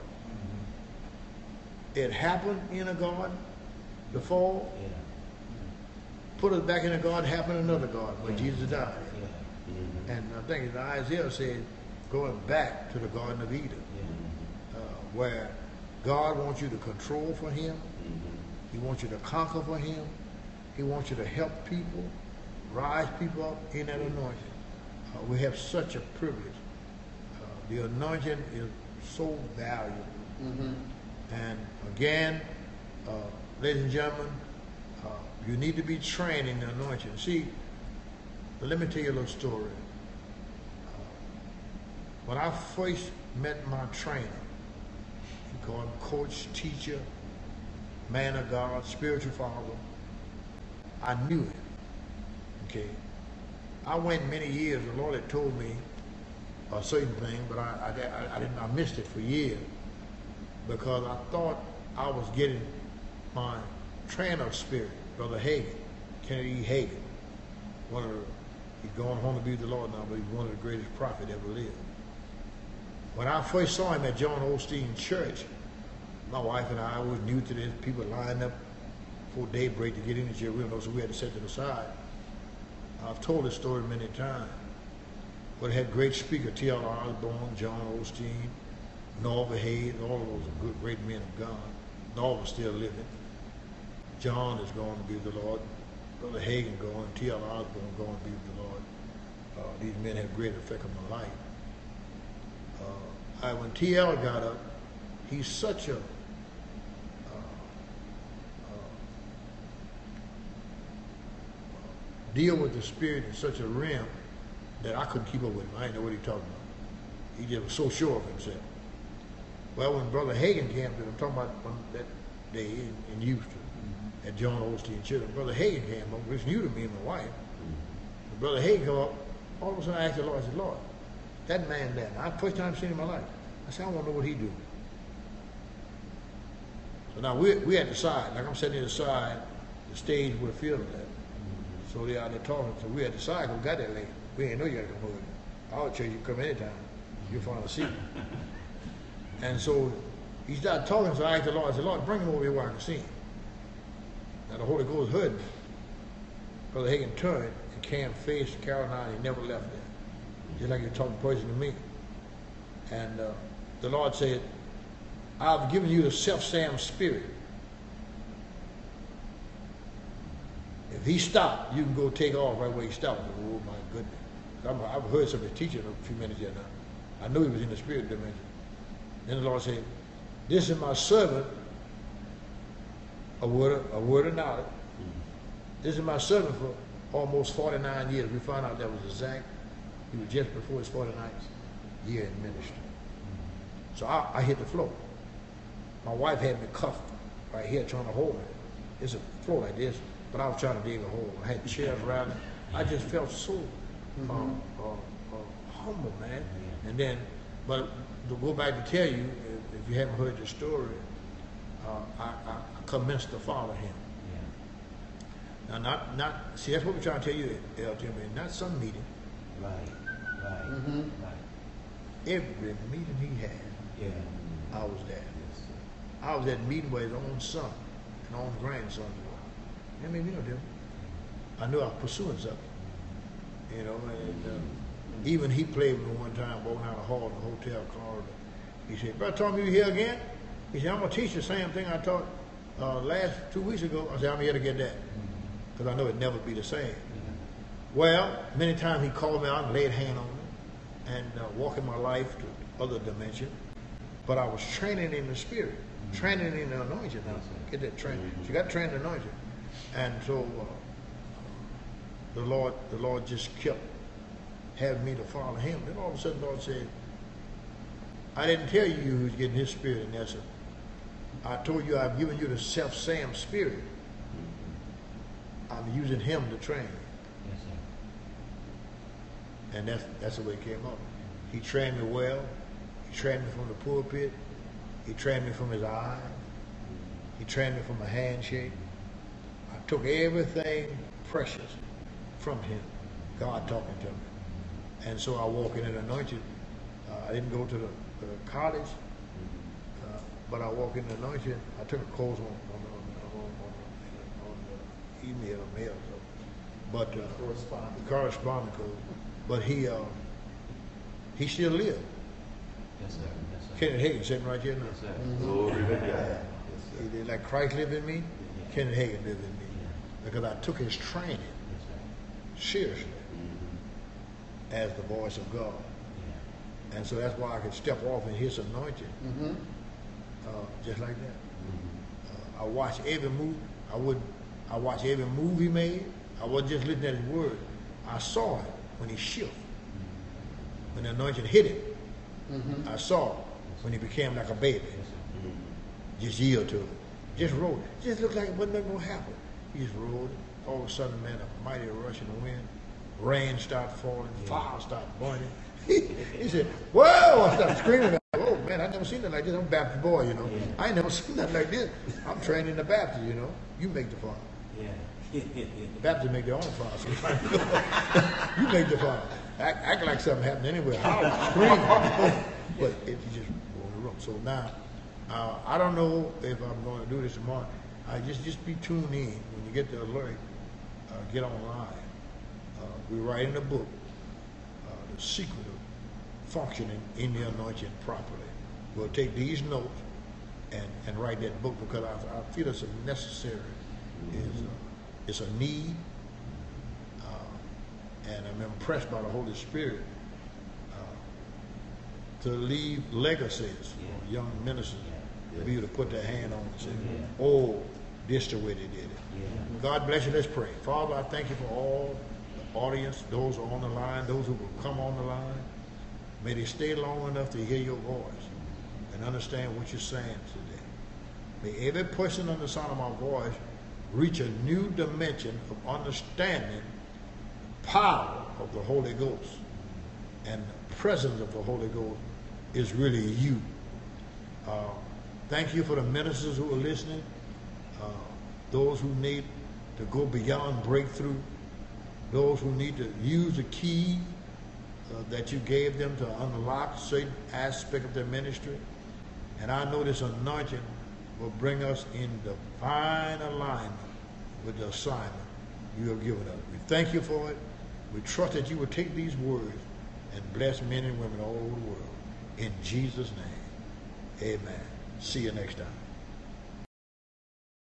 [SPEAKER 1] It happened in a garden, the fall,
[SPEAKER 2] Yeah.
[SPEAKER 1] put us back in the garden, happened in another garden where Jesus died.
[SPEAKER 2] Yeah.
[SPEAKER 1] And I think Isaiah said, going back to the Garden of Eden, where God wants you to control for him. He wants you to conquer for him. He wants you to help people, rise people up in that anointing. We have such a privilege. The anointing is so valuable. And again, ladies and gentlemen, you need to be trained in the anointing. See, let me tell you a little story. When I first met my trainer, he called him coach, teacher, man of God, spiritual father, I knew it. Okay. I went many years, the Lord had told me a certain thing, but I missed it for years because I thought I was getting my trainer spirit, Brother Hagin, Kennedy E. Hagin. He's going home to be with the Lord now, but he's one of the greatest prophets ever lived. When I first saw him at John Osteen Church, my wife and I was new to this. People lined up for daybreak to get in the church. We don't know, so we had to set to the side. I've told this story many times. But it had great speakers, T.L. Osborne, John Osteen, Norva Hayes, all of those are good, great men of God. Norva's still living. John is going to be with the Lord. Brother Hagin going, T.L. Osborne going to be with the Lord. These men had great effect on my life. When T.L. got up, he's such a deal with the spirit in such a realm that I couldn't keep up with him. I didn't know what he was talking about. He just was so sure of himself. Well, when Brother Hagin came to, I'm talking about on that day in Houston at John Osteen Church, Brother Hagin came up, which was new to me and my wife. When Brother Hagin came up, all of a sudden I asked the Lord, I said, Lord, that man there, now, first time I've seen him in my life, I said, I want to know what he do. So now we at the side, like I'm sitting at the side, the stage where the field is at. So they out there talking, so we at the side, we got that late. We ain't know you had to come over there. Our church, you can come anytime. You'll find a seat. And so he started talking, so I asked the Lord, I said, Lord, bring him over here where I can see him. Now the Holy Ghost heard me. Brother Hagin turned and Cam faced Carolina, he never left there. Just like he was talking poison to me. And the Lord said, I've given you the self-same spirit. If he stopped, you can go take off right where he stopped. Oh my goodness. I've heard some of his teaching a few minutes here now. I knew he was in the spirit dimension. Then the Lord said, this is my servant, a word of knowledge. This is my servant for almost 49 years. We found out that was exact. He was just before his 49th year in ministry. So I hit the floor. My wife had me cuffed right here trying to hold it. It's a floor like this, but I was trying to dig a hole. I had chairs around it. I just felt so humble, man. And then, but to go back to tell you, if you haven't heard the story, I commenced to follow him. Now, see, that's what we're trying to tell you, LTM, not some meeting.
[SPEAKER 2] Right.
[SPEAKER 1] Every meeting he had, I was there. I was at a meeting where his own son and own grandson were. I mean, you know them. I knew I was pursuing something, you know, and even he played with me one time, walking out the hall in the hotel corridor. He said, Brother Tom, you here again? He said, I'm going to teach the same thing I taught last 2 weeks ago. I said, I'm here to get that, because I know it'd never be the same. Well, many times he called me out and laid a hand on me and walking my life to other dimension. But I was training in the spirit, training in the anointing. Now, get that training. So you got to train the anointing. And so the Lord just kept having me to follow him. Then all of a sudden the Lord said, I didn't tell you who's getting his spirit in essence. I told you I've given you the self-same spirit. I'm using him to train you. And that's the way it came up. He trained me well. He trained me from the pulpit. He trained me from his eye. He trained me from a handshake. I took everything precious from him, God talking to me. And so I walk in an anointed. I didn't go to the college, but I walk in the anointed. I took a course on the email or mail. So. But correspondent course. But he still lived.
[SPEAKER 2] Yes, sir. Yes, sir.
[SPEAKER 1] Kenneth Hagin sitting right here now.
[SPEAKER 2] Yes, sir. Glory to God.
[SPEAKER 1] He did like Christ lived in me, Kenneth Hagin lived in me. Because I took his training seriously as the voice of God. And so that's why I could step off in his anointing, just like that. I watched every move. I watched every move he made. I wasn't just looking at his word. I saw it when he shifted, when the anointing hit him. I saw it when he became like a baby. Just yield to it. Just rolled it. Just looked like it wasn't going to happen. He just rolled it. All of a sudden, man, a mighty rushing wind. Rain started falling. Fire started burning. He said, whoa! I started screaming. Oh, man, I never seen nothing like this. I'm a Baptist boy, you know. I ain't never seen nothing like this. I'm trained in the Baptist, you know. You make the fire.
[SPEAKER 2] Yeah.
[SPEAKER 1] Baptists make their own fire sometimes. You make the fire. Act like something happened anywhere. Holler, scream. But it just rolled the room. So now, I don't know if I'm going to do this tomorrow. Just be tuned in. When you get the alert, get online. We're writing a book, The Secret of Functioning in the Anointing Properly. We'll take these notes and write that book because I feel it's a necessary. It's a need. And I'm impressed by the Holy Spirit to leave legacies for young ministers to be able to put their hand on it and say, oh, this the way they did it. God bless you. Let's pray. Father, I thank you for all the audience, those who are on the line, those who will come on the line. May they stay long enough to hear your voice and understand what you're saying today. May every person under the sound of my voice reach a new dimension of understanding the power of the Holy Ghost. And the presence of the Holy Ghost is really you. Thank you for the ministers who are listening, those who need to go beyond breakthrough, those who need to use the key that you gave them to unlock certain aspect of their ministry. And I know this anointing will bring us in divine alignment with the assignment you have given us. We thank you for it. We trust that you will take these words and bless men and women all over the world. In Jesus' name, amen. See you next time.